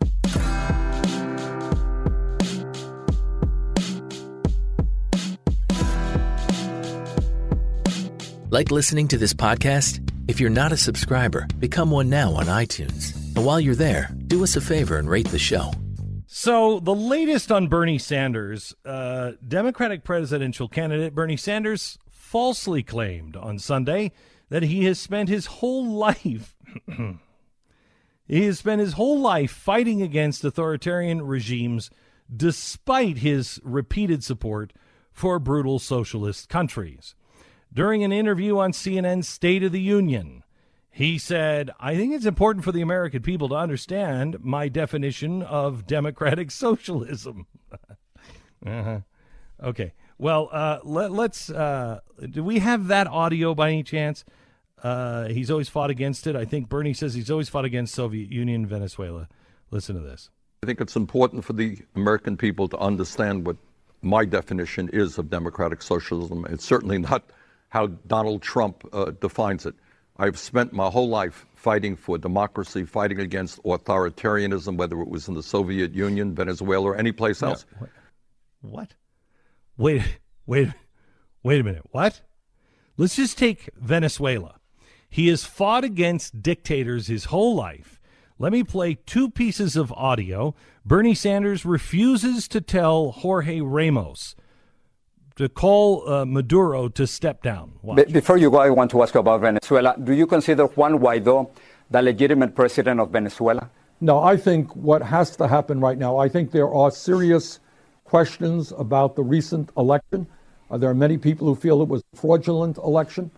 Like listening to this podcast? If you're not a subscriber, become one now on iTunes. And while you're there, do us a favor and rate the show. So the latest on Bernie Sanders, uh, Democratic presidential candidate Bernie Sanders falsely claimed on Sunday that he has spent his whole life he has spent his whole life fighting against authoritarian regimes despite his repeated support for brutal socialist countries. During an interview on C N N's State of the Union, he said, I think it's important for the American people to understand my definition of democratic socialism. uh-huh. Okay. Well, uh, let, let's, uh, do we have that audio by any chance? Uh, he's always fought against it. I think Bernie says he's always fought against Soviet Union and Venezuela. Listen to this. I think it's important for the American people to understand what my definition is of democratic socialism. It's certainly not how Donald Trump uh, defines it. I've spent my whole life fighting for democracy, fighting against authoritarianism, whether it was in the Soviet Union, Venezuela, or any place else. No, what? Wait, wait, wait a minute. What? Let's just take Venezuela. He has fought against dictators his whole life. Let me play two pieces of audio. Bernie Sanders refuses to tell Jorge Ramos to call uh, Maduro to step down. Be- before you go, I want to ask you about Venezuela. Do you consider Juan Guaido the legitimate president of Venezuela? No, I think what has to happen right now, I think there are serious questions about the recent election. Uh, there are many people who feel it was a fraudulent election.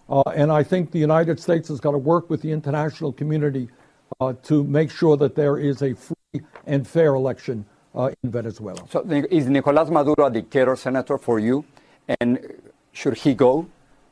Uh, and I think the United States has got to work with the international community uh, to make sure that there is a free and fair election uh, in Venezuela. So is Nicolás Maduro a dictator, Senator, for you? And should he go?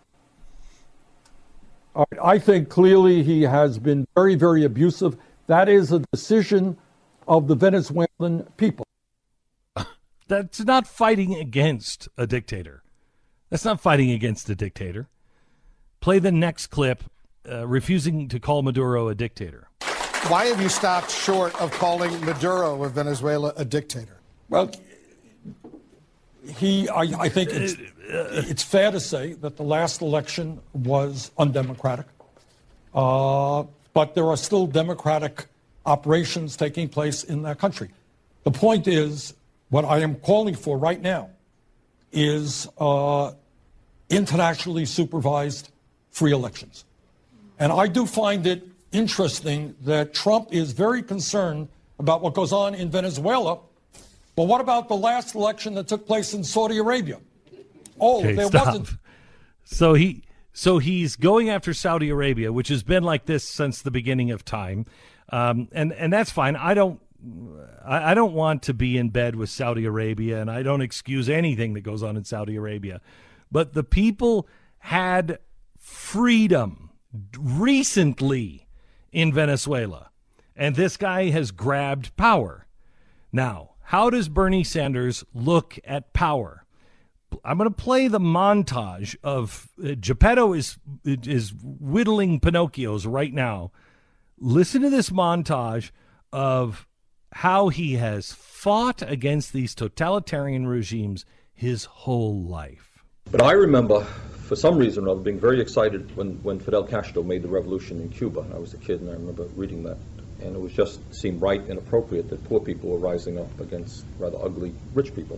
All right, I think clearly he has been very, very abusive. That is a decision of the Venezuelan people. That's not fighting against a dictator. That's not fighting against a dictator. Play the next clip, uh, refusing to call Maduro a dictator. Why have you stopped short of calling Maduro of Venezuela a dictator? Well, he, I, I think it's, it's fair to say that the last election was undemocratic. Uh, but there are still democratic operations taking place in that country. The point is, what I am calling for right now is uh, internationally supervised free elections. And I do find it interesting that Trump is very concerned about what goes on in Venezuela. But what about the last election that took place in Saudi Arabia? Oh, okay, there stop. wasn't. So he, so he's going after Saudi Arabia, which has been like this since the beginning of time, um, and and that's fine. I don't, I, I don't want to be in bed with Saudi Arabia, and I don't excuse anything that goes on in Saudi Arabia, but the people had freedom recently in Venezuela, and this guy has grabbed power. Now, how does Bernie Sanders look at power? I'm going to play the montage of uh, Geppetto is is whittling Pinocchios right now. Listen to this montage of how he has fought against these totalitarian regimes his whole life. But I remember, for some reason or other, being very excited when, when Fidel Castro made the revolution in Cuba. I was a kid and I remember reading that. And it was just seemed right and appropriate that poor people were rising up against rather ugly rich people.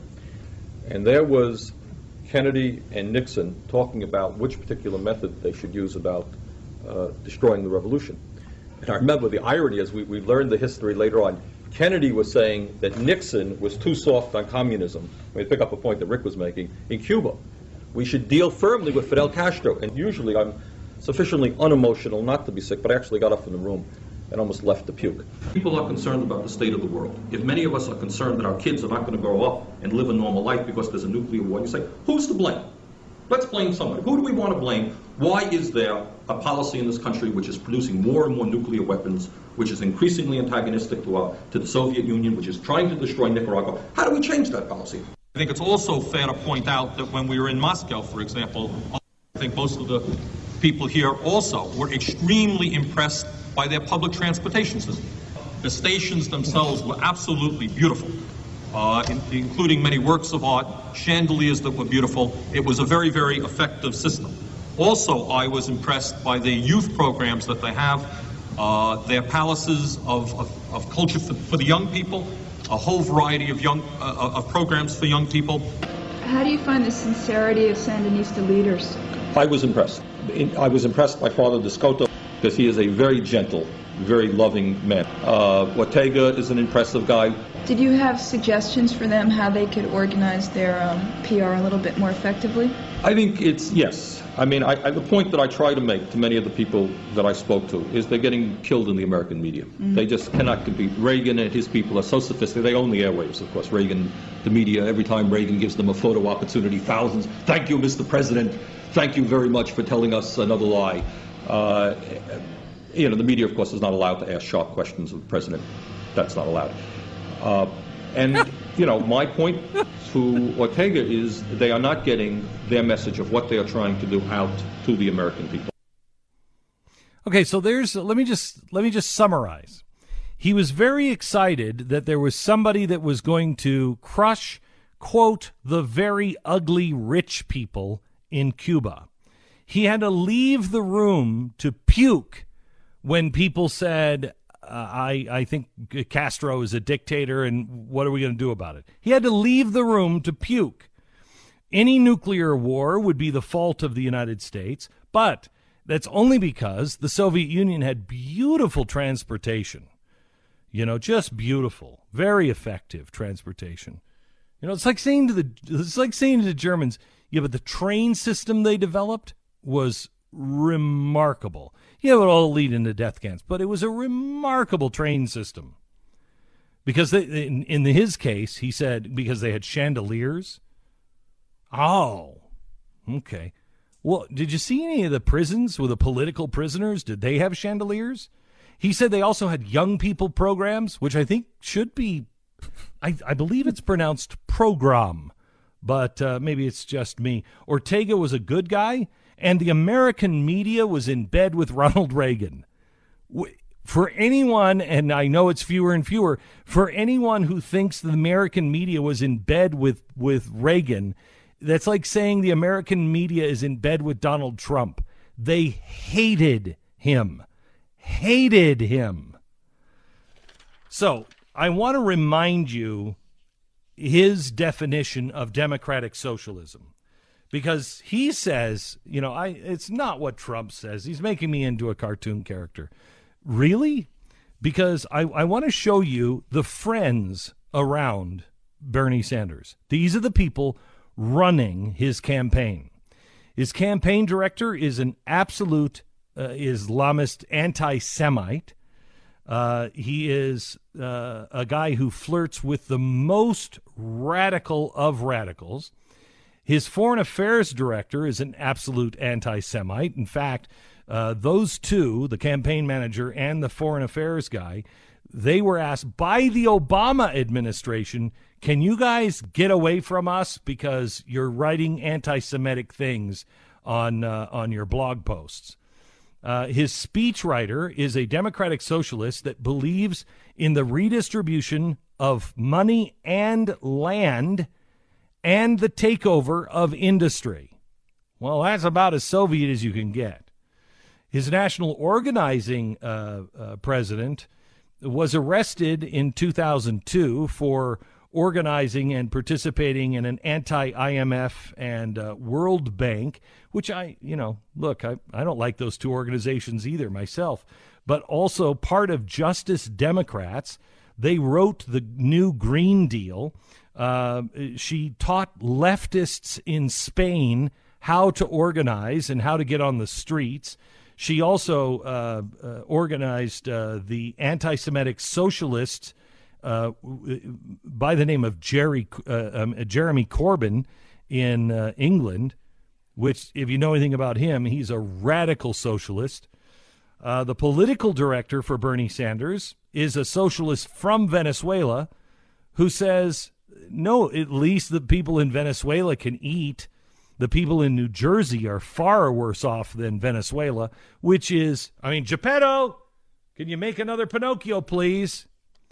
And there was Kennedy and Nixon talking about which particular method they should use about uh, destroying the revolution. And I remember the irony, as we, we learned the history later on, Kennedy was saying that Nixon was too soft on communism. Let me pick up a point that Rick was making. In Cuba, we should deal firmly with Fidel Castro. And usually I'm sufficiently unemotional not to be sick, but I actually got up from the room and almost left to puke. People are concerned about the state of the world. If many of us are concerned that our kids are not going to grow up and live a normal life because there's a nuclear war, you say, who's to blame? Let's blame somebody. Who do we want to blame? Why is there a policy in this country which is producing more and more nuclear weapons, which is increasingly antagonistic to, our, to the Soviet Union, which is trying to destroy Nicaragua? How do we change that policy? I think it's also fair to point out that when we were in Moscow, for example, I think most of the people here also were extremely impressed by their public transportation system. The stations themselves were absolutely beautiful, uh, in, including many works of art, chandeliers that were beautiful. It was a very, very effective system. Also, I was impressed by the youth programs that they have, uh, their palaces of, of, of culture for, for the young people, a whole variety of young uh, of programs for young people. How do you find the sincerity of Sandinista leaders? I was impressed. I was impressed by Father Descoto, because he is a very gentle, very loving man. Uh, Ortega is an impressive guy. Did you have suggestions for them how they could organize their um, P R a little bit more effectively? I think it's, yes. I mean, I, I, the point that I try to make to many of the people that I spoke to is they're getting killed in the American media. Mm-hmm. They just cannot compete. Reagan and his people are so sophisticated. They own the airwaves, of course. Reagan, the media, every time Reagan gives them a photo opportunity, thousands. Thank you, Mister President. Thank you very much for telling us another lie. Uh, you know, the media, of course, is not allowed to ask sharp questions of the president. That's not allowed. Uh, and, you know, my point to Ortega is they are not getting their message of what they are trying to do out to the American people. Okay, so there's, let me just, let me just summarize. He was very excited that there was somebody that was going to crush, quote, the very ugly rich people in Cuba. He had to leave the room to puke when people said, uh, I, I think Castro is a dictator and what are we going to do about it? He had to leave the room to puke. Any nuclear war would be the fault of the United States, but that's only because the Soviet Union had beautiful transportation. You know, just beautiful, very effective transportation. You know, it's like saying to the, it's like saying to the Germans, yeah, but the train system they developed was remarkable. Yeah, it would all lead into death camps, but it was a remarkable train system. Because they, in, in his case, he said, because they had chandeliers. Oh, okay. Well, did you see any of the prisons with the political prisoners? Did they have chandeliers? He said they also had young people programs, which I think should be, I, I believe it's pronounced program, but uh, maybe it's just me. Ortega was a good guy, and the American media was in bed with Ronald Reagan. For anyone, and I know it's fewer and fewer, for anyone who thinks the American media was in bed with, with Reagan, that's like saying the American media is in bed with Donald Trump. They hated him. Hated him. So I want to remind you his definition of democratic socialism. Because he says, you know, I it's not what Trump says. He's making me into a cartoon character. Really? Because I, I want to show you the friends around Bernie Sanders. These are the people running his campaign. His campaign director is an absolute uh, Islamist anti-Semite. Uh, he is uh, a guy who flirts with the most radical of radicals. His foreign affairs director is an absolute anti-Semite. In fact, uh, those two, the campaign manager and the foreign affairs guy, they were asked by the Obama administration, can you guys get away from us because you're writing anti-Semitic things on uh, on your blog posts? Uh, his speechwriter is a democratic socialist that believes in the redistribution of money and land and the takeover of industry. Well, that's about as Soviet as you can get. His national organizing uh, uh, president was arrested in two thousand two for organizing and participating in an anti-I M F and uh, World Bank, which I, you know, look, I, I don't like those two organizations either myself, but also part of Justice Democrats. They wrote the new Green Deal. Uh, she taught leftists in Spain how to organize and how to get on the streets. She also uh, uh, organized uh, the anti-Semitic socialists uh, by the name of Jerry, uh, um, Jeremy Corbyn in uh, England, which, if you know anything about him, he's a radical socialist. Uh, the political director for Bernie Sanders is a socialist from Venezuela who says, no, at least the people in Venezuela can eat. The people in New Jersey are far worse off than Venezuela, which is, I mean, Geppetto, can you make another Pinocchio, please?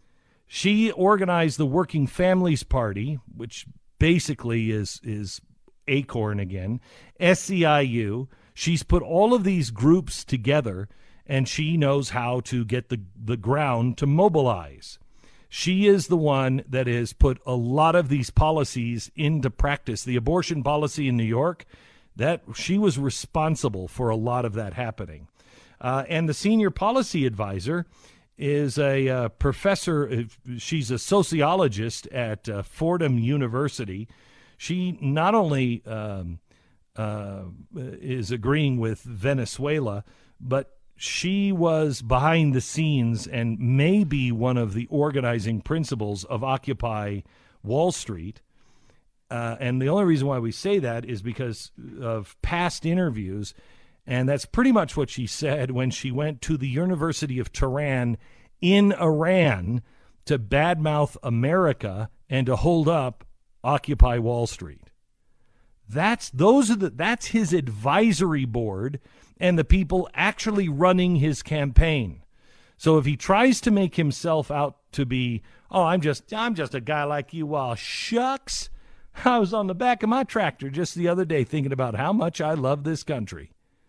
She organized the Working Families Party, which basically is is Acorn again, S C I U. She's put all of these groups together, and she knows how to get the, the ground to mobilize. She is the one that has put a lot of these policies into practice. The abortion policy in New York, that she was responsible for a lot of that happening. Uh, and the senior policy advisor is a uh, professor. She's a sociologist at uh, Fordham University. She not only um, uh, is agreeing with Venezuela, but she was behind the scenes and may be one of the organizing principles of Occupy Wall Street. Uh, and the only reason why we say that is because of past interviews. And that's pretty much what she said when she went to the University of Tehran in Iran to badmouth America and to hold up Occupy Wall Street. That's those are the that's his advisory board and the people actually running his campaign. So if he tries to make himself out to be, oh, I'm just I'm just a guy like you, well, shucks, I was on the back of my tractor just the other day thinking about how much I love this country.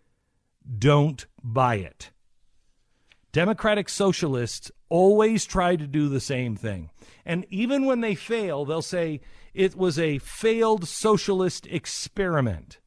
Don't buy it. Democratic socialists always try to do the same thing. And even when they fail, they'll say it was a failed socialist experiment.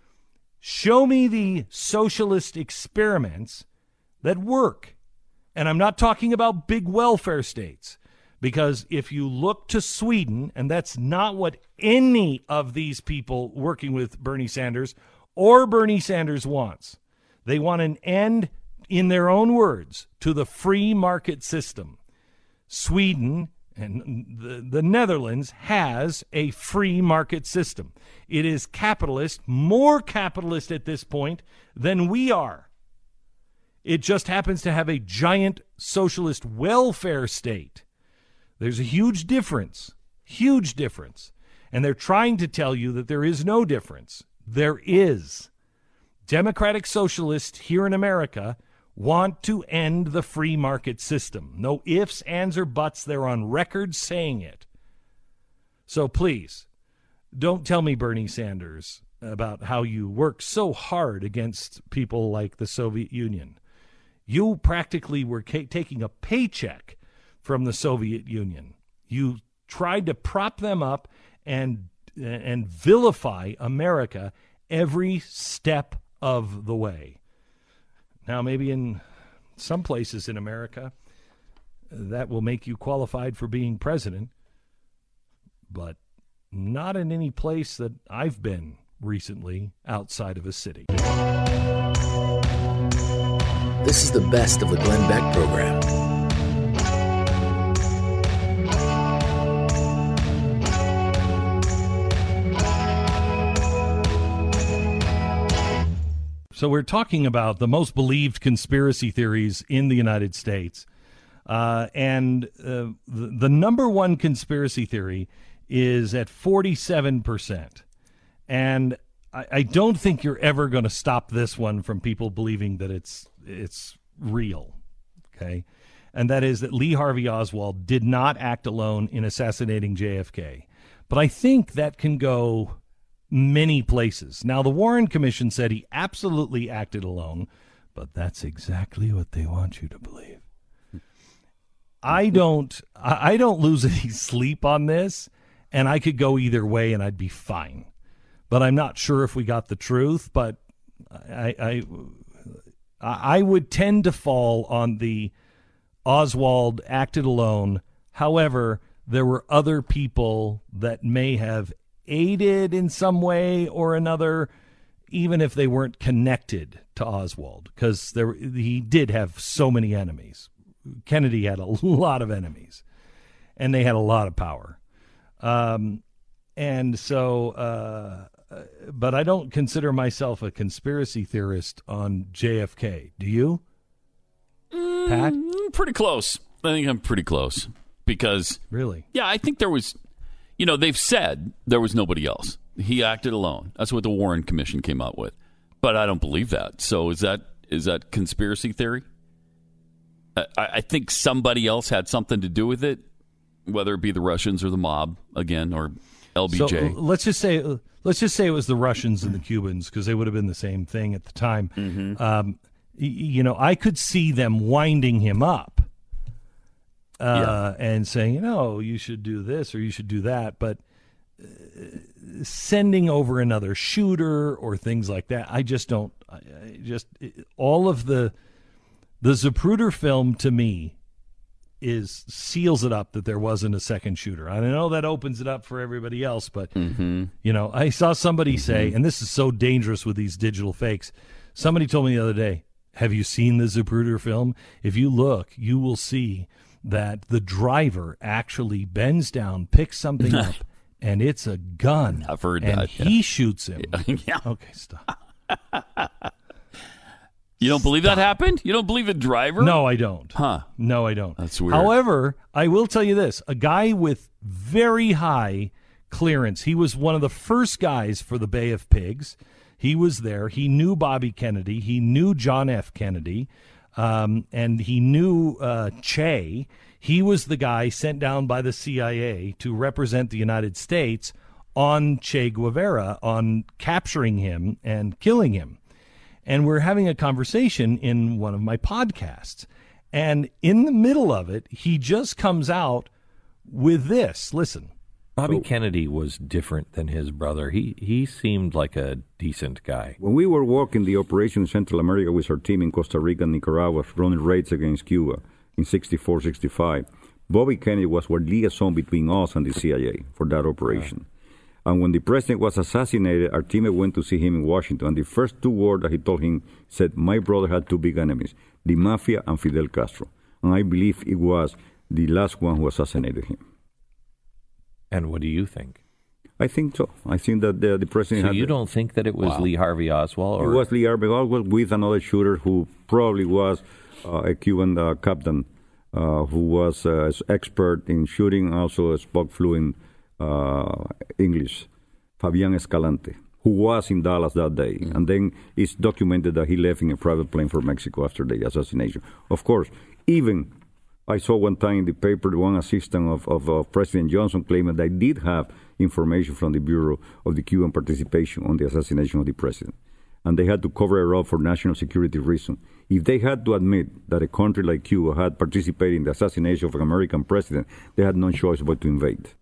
Show me the socialist experiments that work. And I'm not talking about big welfare states, because if you look to Sweden, and that's not what any of these people working with Bernie Sanders or Bernie Sanders wants. They want an end, in their own words, to the free market system. Sweden and the, the Netherlands has a free market system. It is capitalist, more capitalist at this point than we are. It just happens to have a giant socialist welfare state. There's a huge difference, huge difference. And they're trying to tell you that there is no difference. There is. Democratic socialists here in America want to end the free market system. No ifs, ands, or buts. They're on record saying it. So please, don't tell me, Bernie Sanders, about how you work so hard against people like the Soviet Union. You practically were ca- taking a paycheck from the Soviet Union. You tried to prop them up and and vilify America every step of the way. Now, maybe in some places in America, that will make you qualified for being president, but not in any place that I've been recently outside of a city. This is the best of the Glenn Beck program. So we're talking about the most believed conspiracy theories in the United States. Uh, and uh, the, the number one conspiracy theory is at forty-seven percent. And I, I don't think you're ever going to stop this one from people believing that it's it's real. Okay. And that is that Lee Harvey Oswald did not act alone in assassinating J F K. But I think that can go many places. Now, the Warren Commission said he absolutely acted alone, but that's exactly what they want you to believe. I don't I don't lose any sleep on this, and I could go either way and I'd be fine. But I'm not sure if we got the truth, but I I, I would tend to fall on the Oswald acted alone. However, there were other people that may have aided in some way or another, even if they weren't connected to Oswald, because there he did have so many enemies. Kennedy had a lot of enemies, and they had a lot of power. Um, and so, uh, but I don't consider myself a conspiracy theorist on J F K. Do you, mm, Pat? Pretty close. I think I'm pretty close because really, yeah, I think there was. You know, they've said there was nobody else. He acted alone. That's what the Warren Commission came out with. But I don't believe that. So is that is that conspiracy theory? I, I think somebody else had something to do with it, whether it be the Russians or the mob again, or L B J. So let's just say let's just say it was the Russians and the Cubans, because they would have been the same thing at the time. Mm-hmm. Um, you know, I could see them winding him up. Uh, yeah. And saying, you know, you should do this or you should do that. But uh, sending over another shooter or things like that, I just don't. I, I just it, all of the the Zapruder film to me is seals it up that there wasn't a second shooter. I know that opens it up for everybody else, but mm-hmm. you know, I saw somebody mm-hmm. say, and this is so dangerous with these digital fakes. Somebody told me the other day, "Have you seen the Zapruder film? If you look, you will see that the driver actually bends down, picks something up, and it's a gun. I've heard and that. he yeah. shoots him." Yeah. Okay, stop. You don't believe that happened? You don't believe the driver? No, I don't. Huh. No, I don't. That's weird. However, I will tell you this. A guy with very high clearance. He was one of the first guys for the Bay of Pigs. He was there. He knew Bobby Kennedy. He knew John F. Kennedy. Um, and he knew uh, Che. He was the guy sent down by the C I A to represent the United States on Che Guevara, on capturing him and killing him. And we're having a conversation in one of my podcasts. And in the middle of it, he just comes out with this. Listen. Bobby so, Kennedy was different than his brother. He he seemed like a decent guy. When we were working the operation in Central America with our team in Costa Rica and Nicaragua, running raids against Cuba in sixty-four, sixty-five, Bobby Kennedy was our liaison between us and the C I A for that operation. And when the president was assassinated, our teammate went to see him in Washington. And the first two words that he told him said, my brother had two big enemies, the mafia and Fidel Castro. And I believe it was the last one who assassinated him. And what do you think? I think so. I think that the, the president So had... you don't think that it was Wow. Lee Harvey Oswald? Or? It was Lee Harvey Oswald with another shooter who probably was uh, a Cuban uh, captain uh, who was uh, expert in shooting, also spoke fluent uh, English, Fabian Escalante, who was in Dallas that day. Mm. And then it's documented that he left in a private plane for Mexico after the assassination. Of course, even I saw one time in the paper one assistant of, of, of President Johnson claiming that they did have information from the Bureau of the Cuban participation on the assassination of the president. And they had to cover it up for national security reasons. If they had to admit that a country like Cuba had participated in the assassination of an American president, they had no choice but to invade.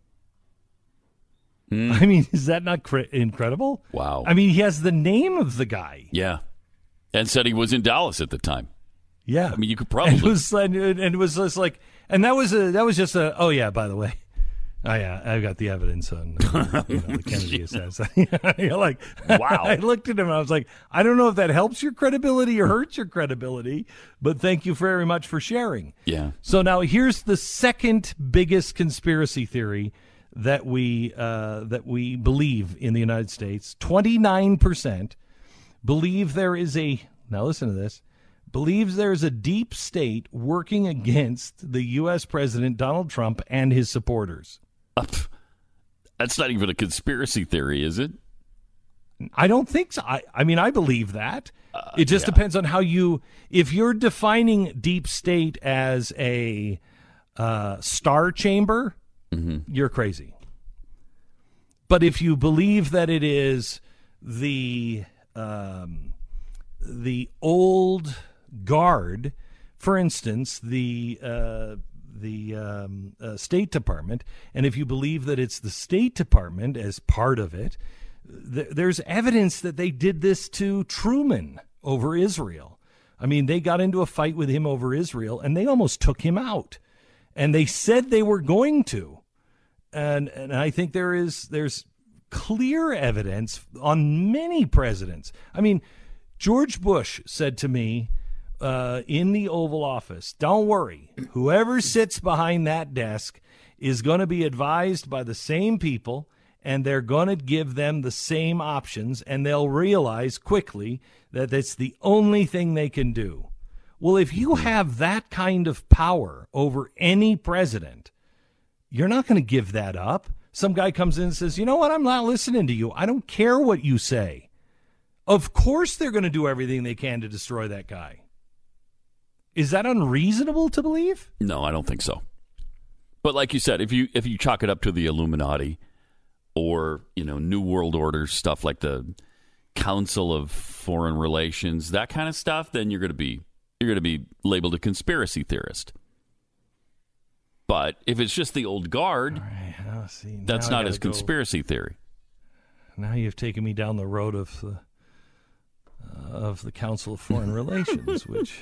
I mean, is that not cr- incredible? Wow. I mean, he has the name of the guy. Yeah. And said he was in Dallas at the time. Yeah. I mean, you could probably. And it was, and it was just like, and that was a, that was just a, oh, yeah, by the way. Oh, yeah, I've got the evidence on uh, you know, the Kennedy assassination. You're like, wow. I looked at him and I was like, I don't know if that helps your credibility or hurts your credibility, but thank you very much for sharing. Yeah. So now here's the second biggest conspiracy theory that we uh, that we believe in the United States. twenty-nine percent believe there is a, now listen to this, believes there is a deep state working against the U S President Donald Trump and his supporters. That's not even a conspiracy theory, is it? I don't think so. I, I mean, I believe that. Uh, it just yeah. depends on how you, if you're defining deep state as a uh, star chamber, mm-hmm. you're crazy. But if you believe that it is the um, the old guard, for instance, the uh, the um, uh, State Department, and if you believe that it's the State Department as part of it, th- there's evidence that they did this to Truman over Israel. I mean, they got into a fight with him over Israel, and they almost took him out. And they said they were going to. And and I think there is there's clear evidence on many presidents. I mean, George Bush said to me, Uh, in the Oval Office, don't worry, whoever sits behind that desk is going to be advised by the same people, and they're going to give them the same options, and they'll realize quickly that it's the only thing they can do. Well, if you have that kind of power over any president, you're not going to give that up. Some guy comes in and says, you know what, I'm not listening to you. I don't care what you say. Of course they're going to do everything they can to destroy that guy. Is that unreasonable to believe? No, I don't think so. But like you said, if you if you chalk it up to the Illuminati or, you know, New World Order stuff like the Council of Foreign Relations, that kind of stuff, then you're going to be you're going to be labeled a conspiracy theorist. But if it's just the old guard, right, oh, see, that's not as conspiracy go. theory. Now you've taken me down the road of the uh, of the Council of Foreign Relations, which.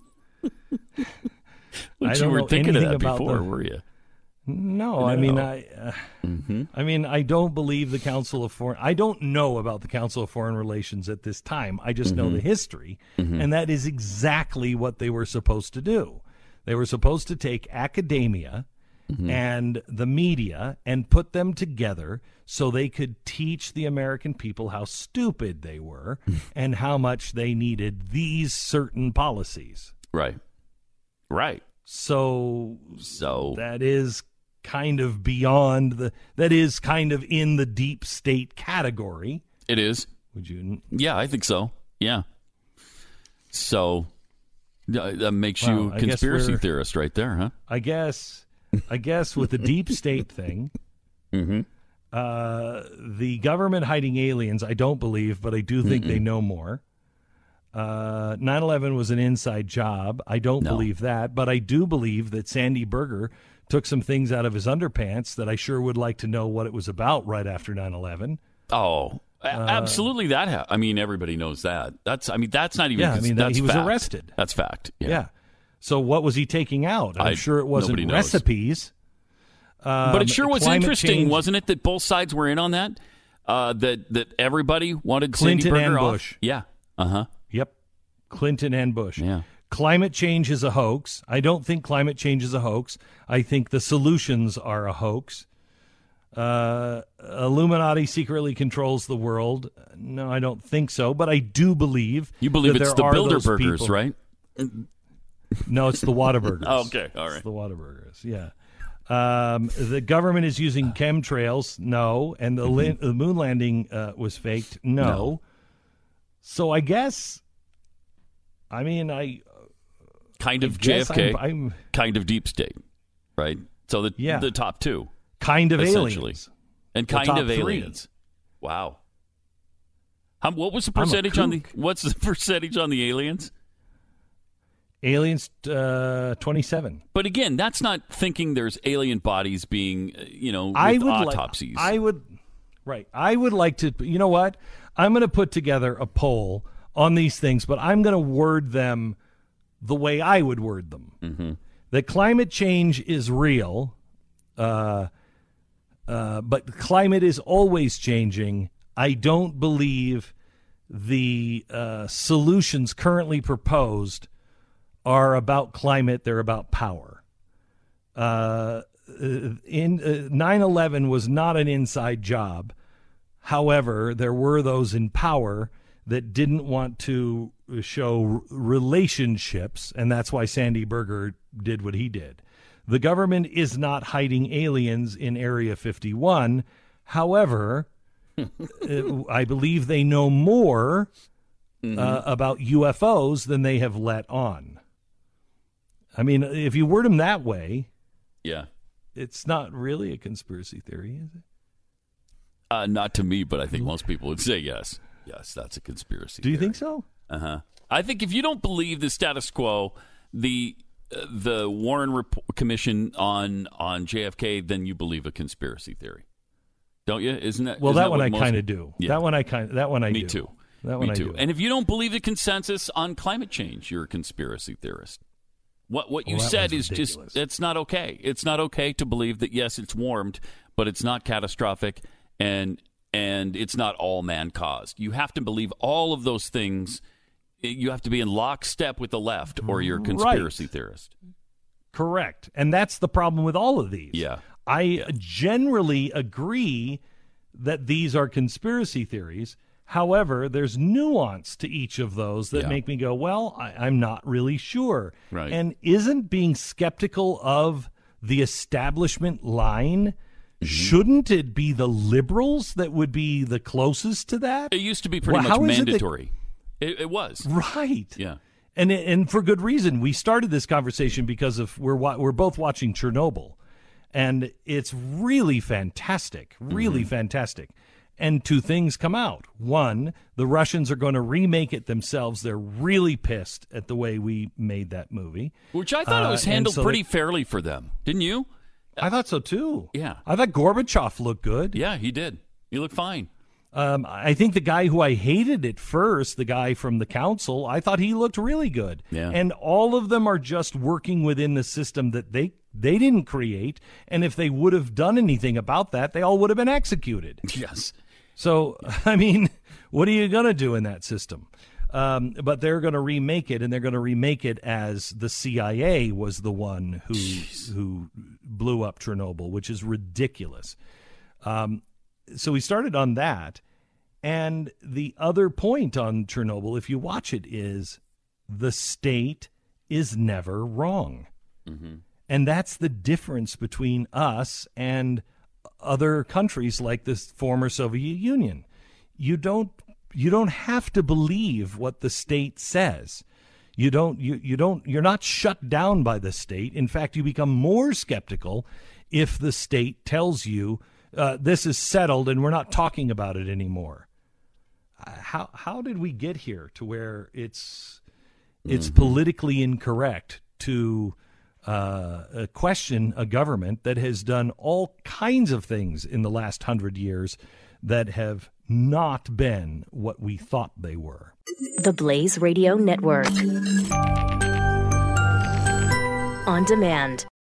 Which you were thinking of that before, the, were you? No, I, I mean, I, uh, mm-hmm. I mean, I don't believe the Council of Foreign. I don't know about the Council of Foreign Relations at this time. I just mm-hmm. know the history, mm-hmm. and that is exactly what they were supposed to do. They were supposed to take academia mm-hmm. and the media and put them together so they could teach the American people how stupid they were and how much they needed these certain policies. Right. Right. So, so that is kind of beyond the, that is kind of in the deep state category. It is. Would you? Yeah, I think so. Yeah. So uh, that makes well, you a conspiracy theorist right there, huh? I guess, I guess with the deep state thing, mm-hmm. uh, the government hiding aliens, I don't believe, but I do think Mm-mm. they know more. Uh, nine eleven was an inside job. I don't no. believe that, but I do believe that Sandy Berger took some things out of his underpants that I sure would like to know what it was about right after nine eleven. Oh, uh, absolutely. That ha- I mean, everybody knows that. That's. I mean, that's not even. Yeah, I mean, that's he was fact. arrested. That's fact. Yeah. yeah. So what was he taking out? I'm I, sure it wasn't recipes. Um, but it sure was climate interesting, change- wasn't it, that both sides were in on that? Uh, that that everybody wanted Clinton Sandy Berger and off? Bush. Yeah. Uh-huh. Yep. Clinton and Bush. Yeah. Climate change is a hoax. I don't think climate change is a hoax. I think the solutions are a hoax. Uh, Illuminati secretly controls the world. No, I don't think so, but I do believe You believe that it's there the are those Bilderbergers, people. right? No, it's the Whataburgers. Oh, okay, all right. It's the Whataburgers, yeah. Um, the government is using chemtrails. No. And the, lin- the moon landing uh, was faked. No. No. So I guess, I mean, I... Kind of I J guess F K, I'm- I'm- kind of deep state, right? So the Yeah. the top two. Kind of essentially. aliens. And The kind top of three. aliens. Wow. How, what was the I'm a percentage on the kook. what's the percentage on the aliens? Aliens, uh, twenty-seven. But again, that's not thinking there's alien bodies being, uh, you know, with I would autopsies. Like, I would, right. I would like to, you know what? I'm going to put together a poll on these things, but I'm going to word them the way I would word them. Mm-hmm. That climate change is real, uh, uh, but climate is always changing. I don't believe the uh, solutions currently proposed are about climate. They're about power. Uh, in uh, nine eleven was not an inside job. However, there were those in power that didn't want to show relationships, and that's why Sandy Berger did what he did. The government is not hiding aliens in Area fifty-one. However, uh, I believe they know more Mm-hmm. uh, about U F Os than they have let on. I mean, if you word them that way, yeah, it's not really a conspiracy theory, is it? Uh, not to me, but I think most people would say yes. Yes, that's a conspiracy. Do you theory. think so? Uh huh. I think if you don't believe the status quo, the uh, the Warren Rep- Commission on on J F K, then you believe a conspiracy theory, don't you? Isn't that Well, isn't that one what I most- kind of do. Yeah. That one I kind. That one I Me do. too. That one Me I too. do. And if you don't believe the consensus on climate change, you're a conspiracy theorist. What what you Well, that said one's is just ridiculous. it's not okay. It's not okay to believe that yes, it's warmed, but it's not catastrophic and and it's not all man caused. You have to believe all of those things. You have to be in lockstep with the left, or you're a conspiracy Right. theorist. Correct. And that's the problem with all of these. Yeah. I generally agree that these are conspiracy theories. However, there's nuance to each of those that Yeah. make me go, well, I, I'm not really sure. Right. And isn't being skeptical of the establishment line, Mm-hmm. shouldn't it be the liberals that would be the closest to that? It used to be pretty Well, much how is it that- mandatory. It, it was. Right. Yeah. And and for good reason. We started this conversation because of we're wa- we're both watching Chernobyl, and it's really fantastic, really Mm-hmm. fantastic. And two things come out. One, the Russians are going to remake it themselves. They're really pissed at the way we made that movie, Which I thought Uh, it was and handled so pretty they- fairly for them. Didn't you? I thought so too. Yeah. I thought Gorbachev looked good. Yeah, he did. He looked fine. Um, I think the guy who I hated at first, the guy from the council, I thought he looked really good. Yeah. And all of them are just working within the system that they they didn't create. And if they would have done anything about that, they all would have been executed. Yes. So, I mean, what are you going to do in that system? Um, but they're going to remake it, and they're going to remake it as the C I A was the one who who blew up Chernobyl, which is ridiculous. Um, so we started on that. And the other point on Chernobyl, if you watch it, is the state is never wrong. Mm-hmm. And that's the difference between us and other countries like the former Soviet Union. You don't you don't have to believe what the state says. You don't you, you don't you're not shut down by the state. In fact, you become more skeptical if the state tells you uh, this is settled and we're not talking about it anymore. How how did we get here to where it's it's Mm-hmm. politically incorrect to uh, question a government that has done all kinds of things in the last hundred years that have not been what we thought they were? The Blaze Radio Network. On demand.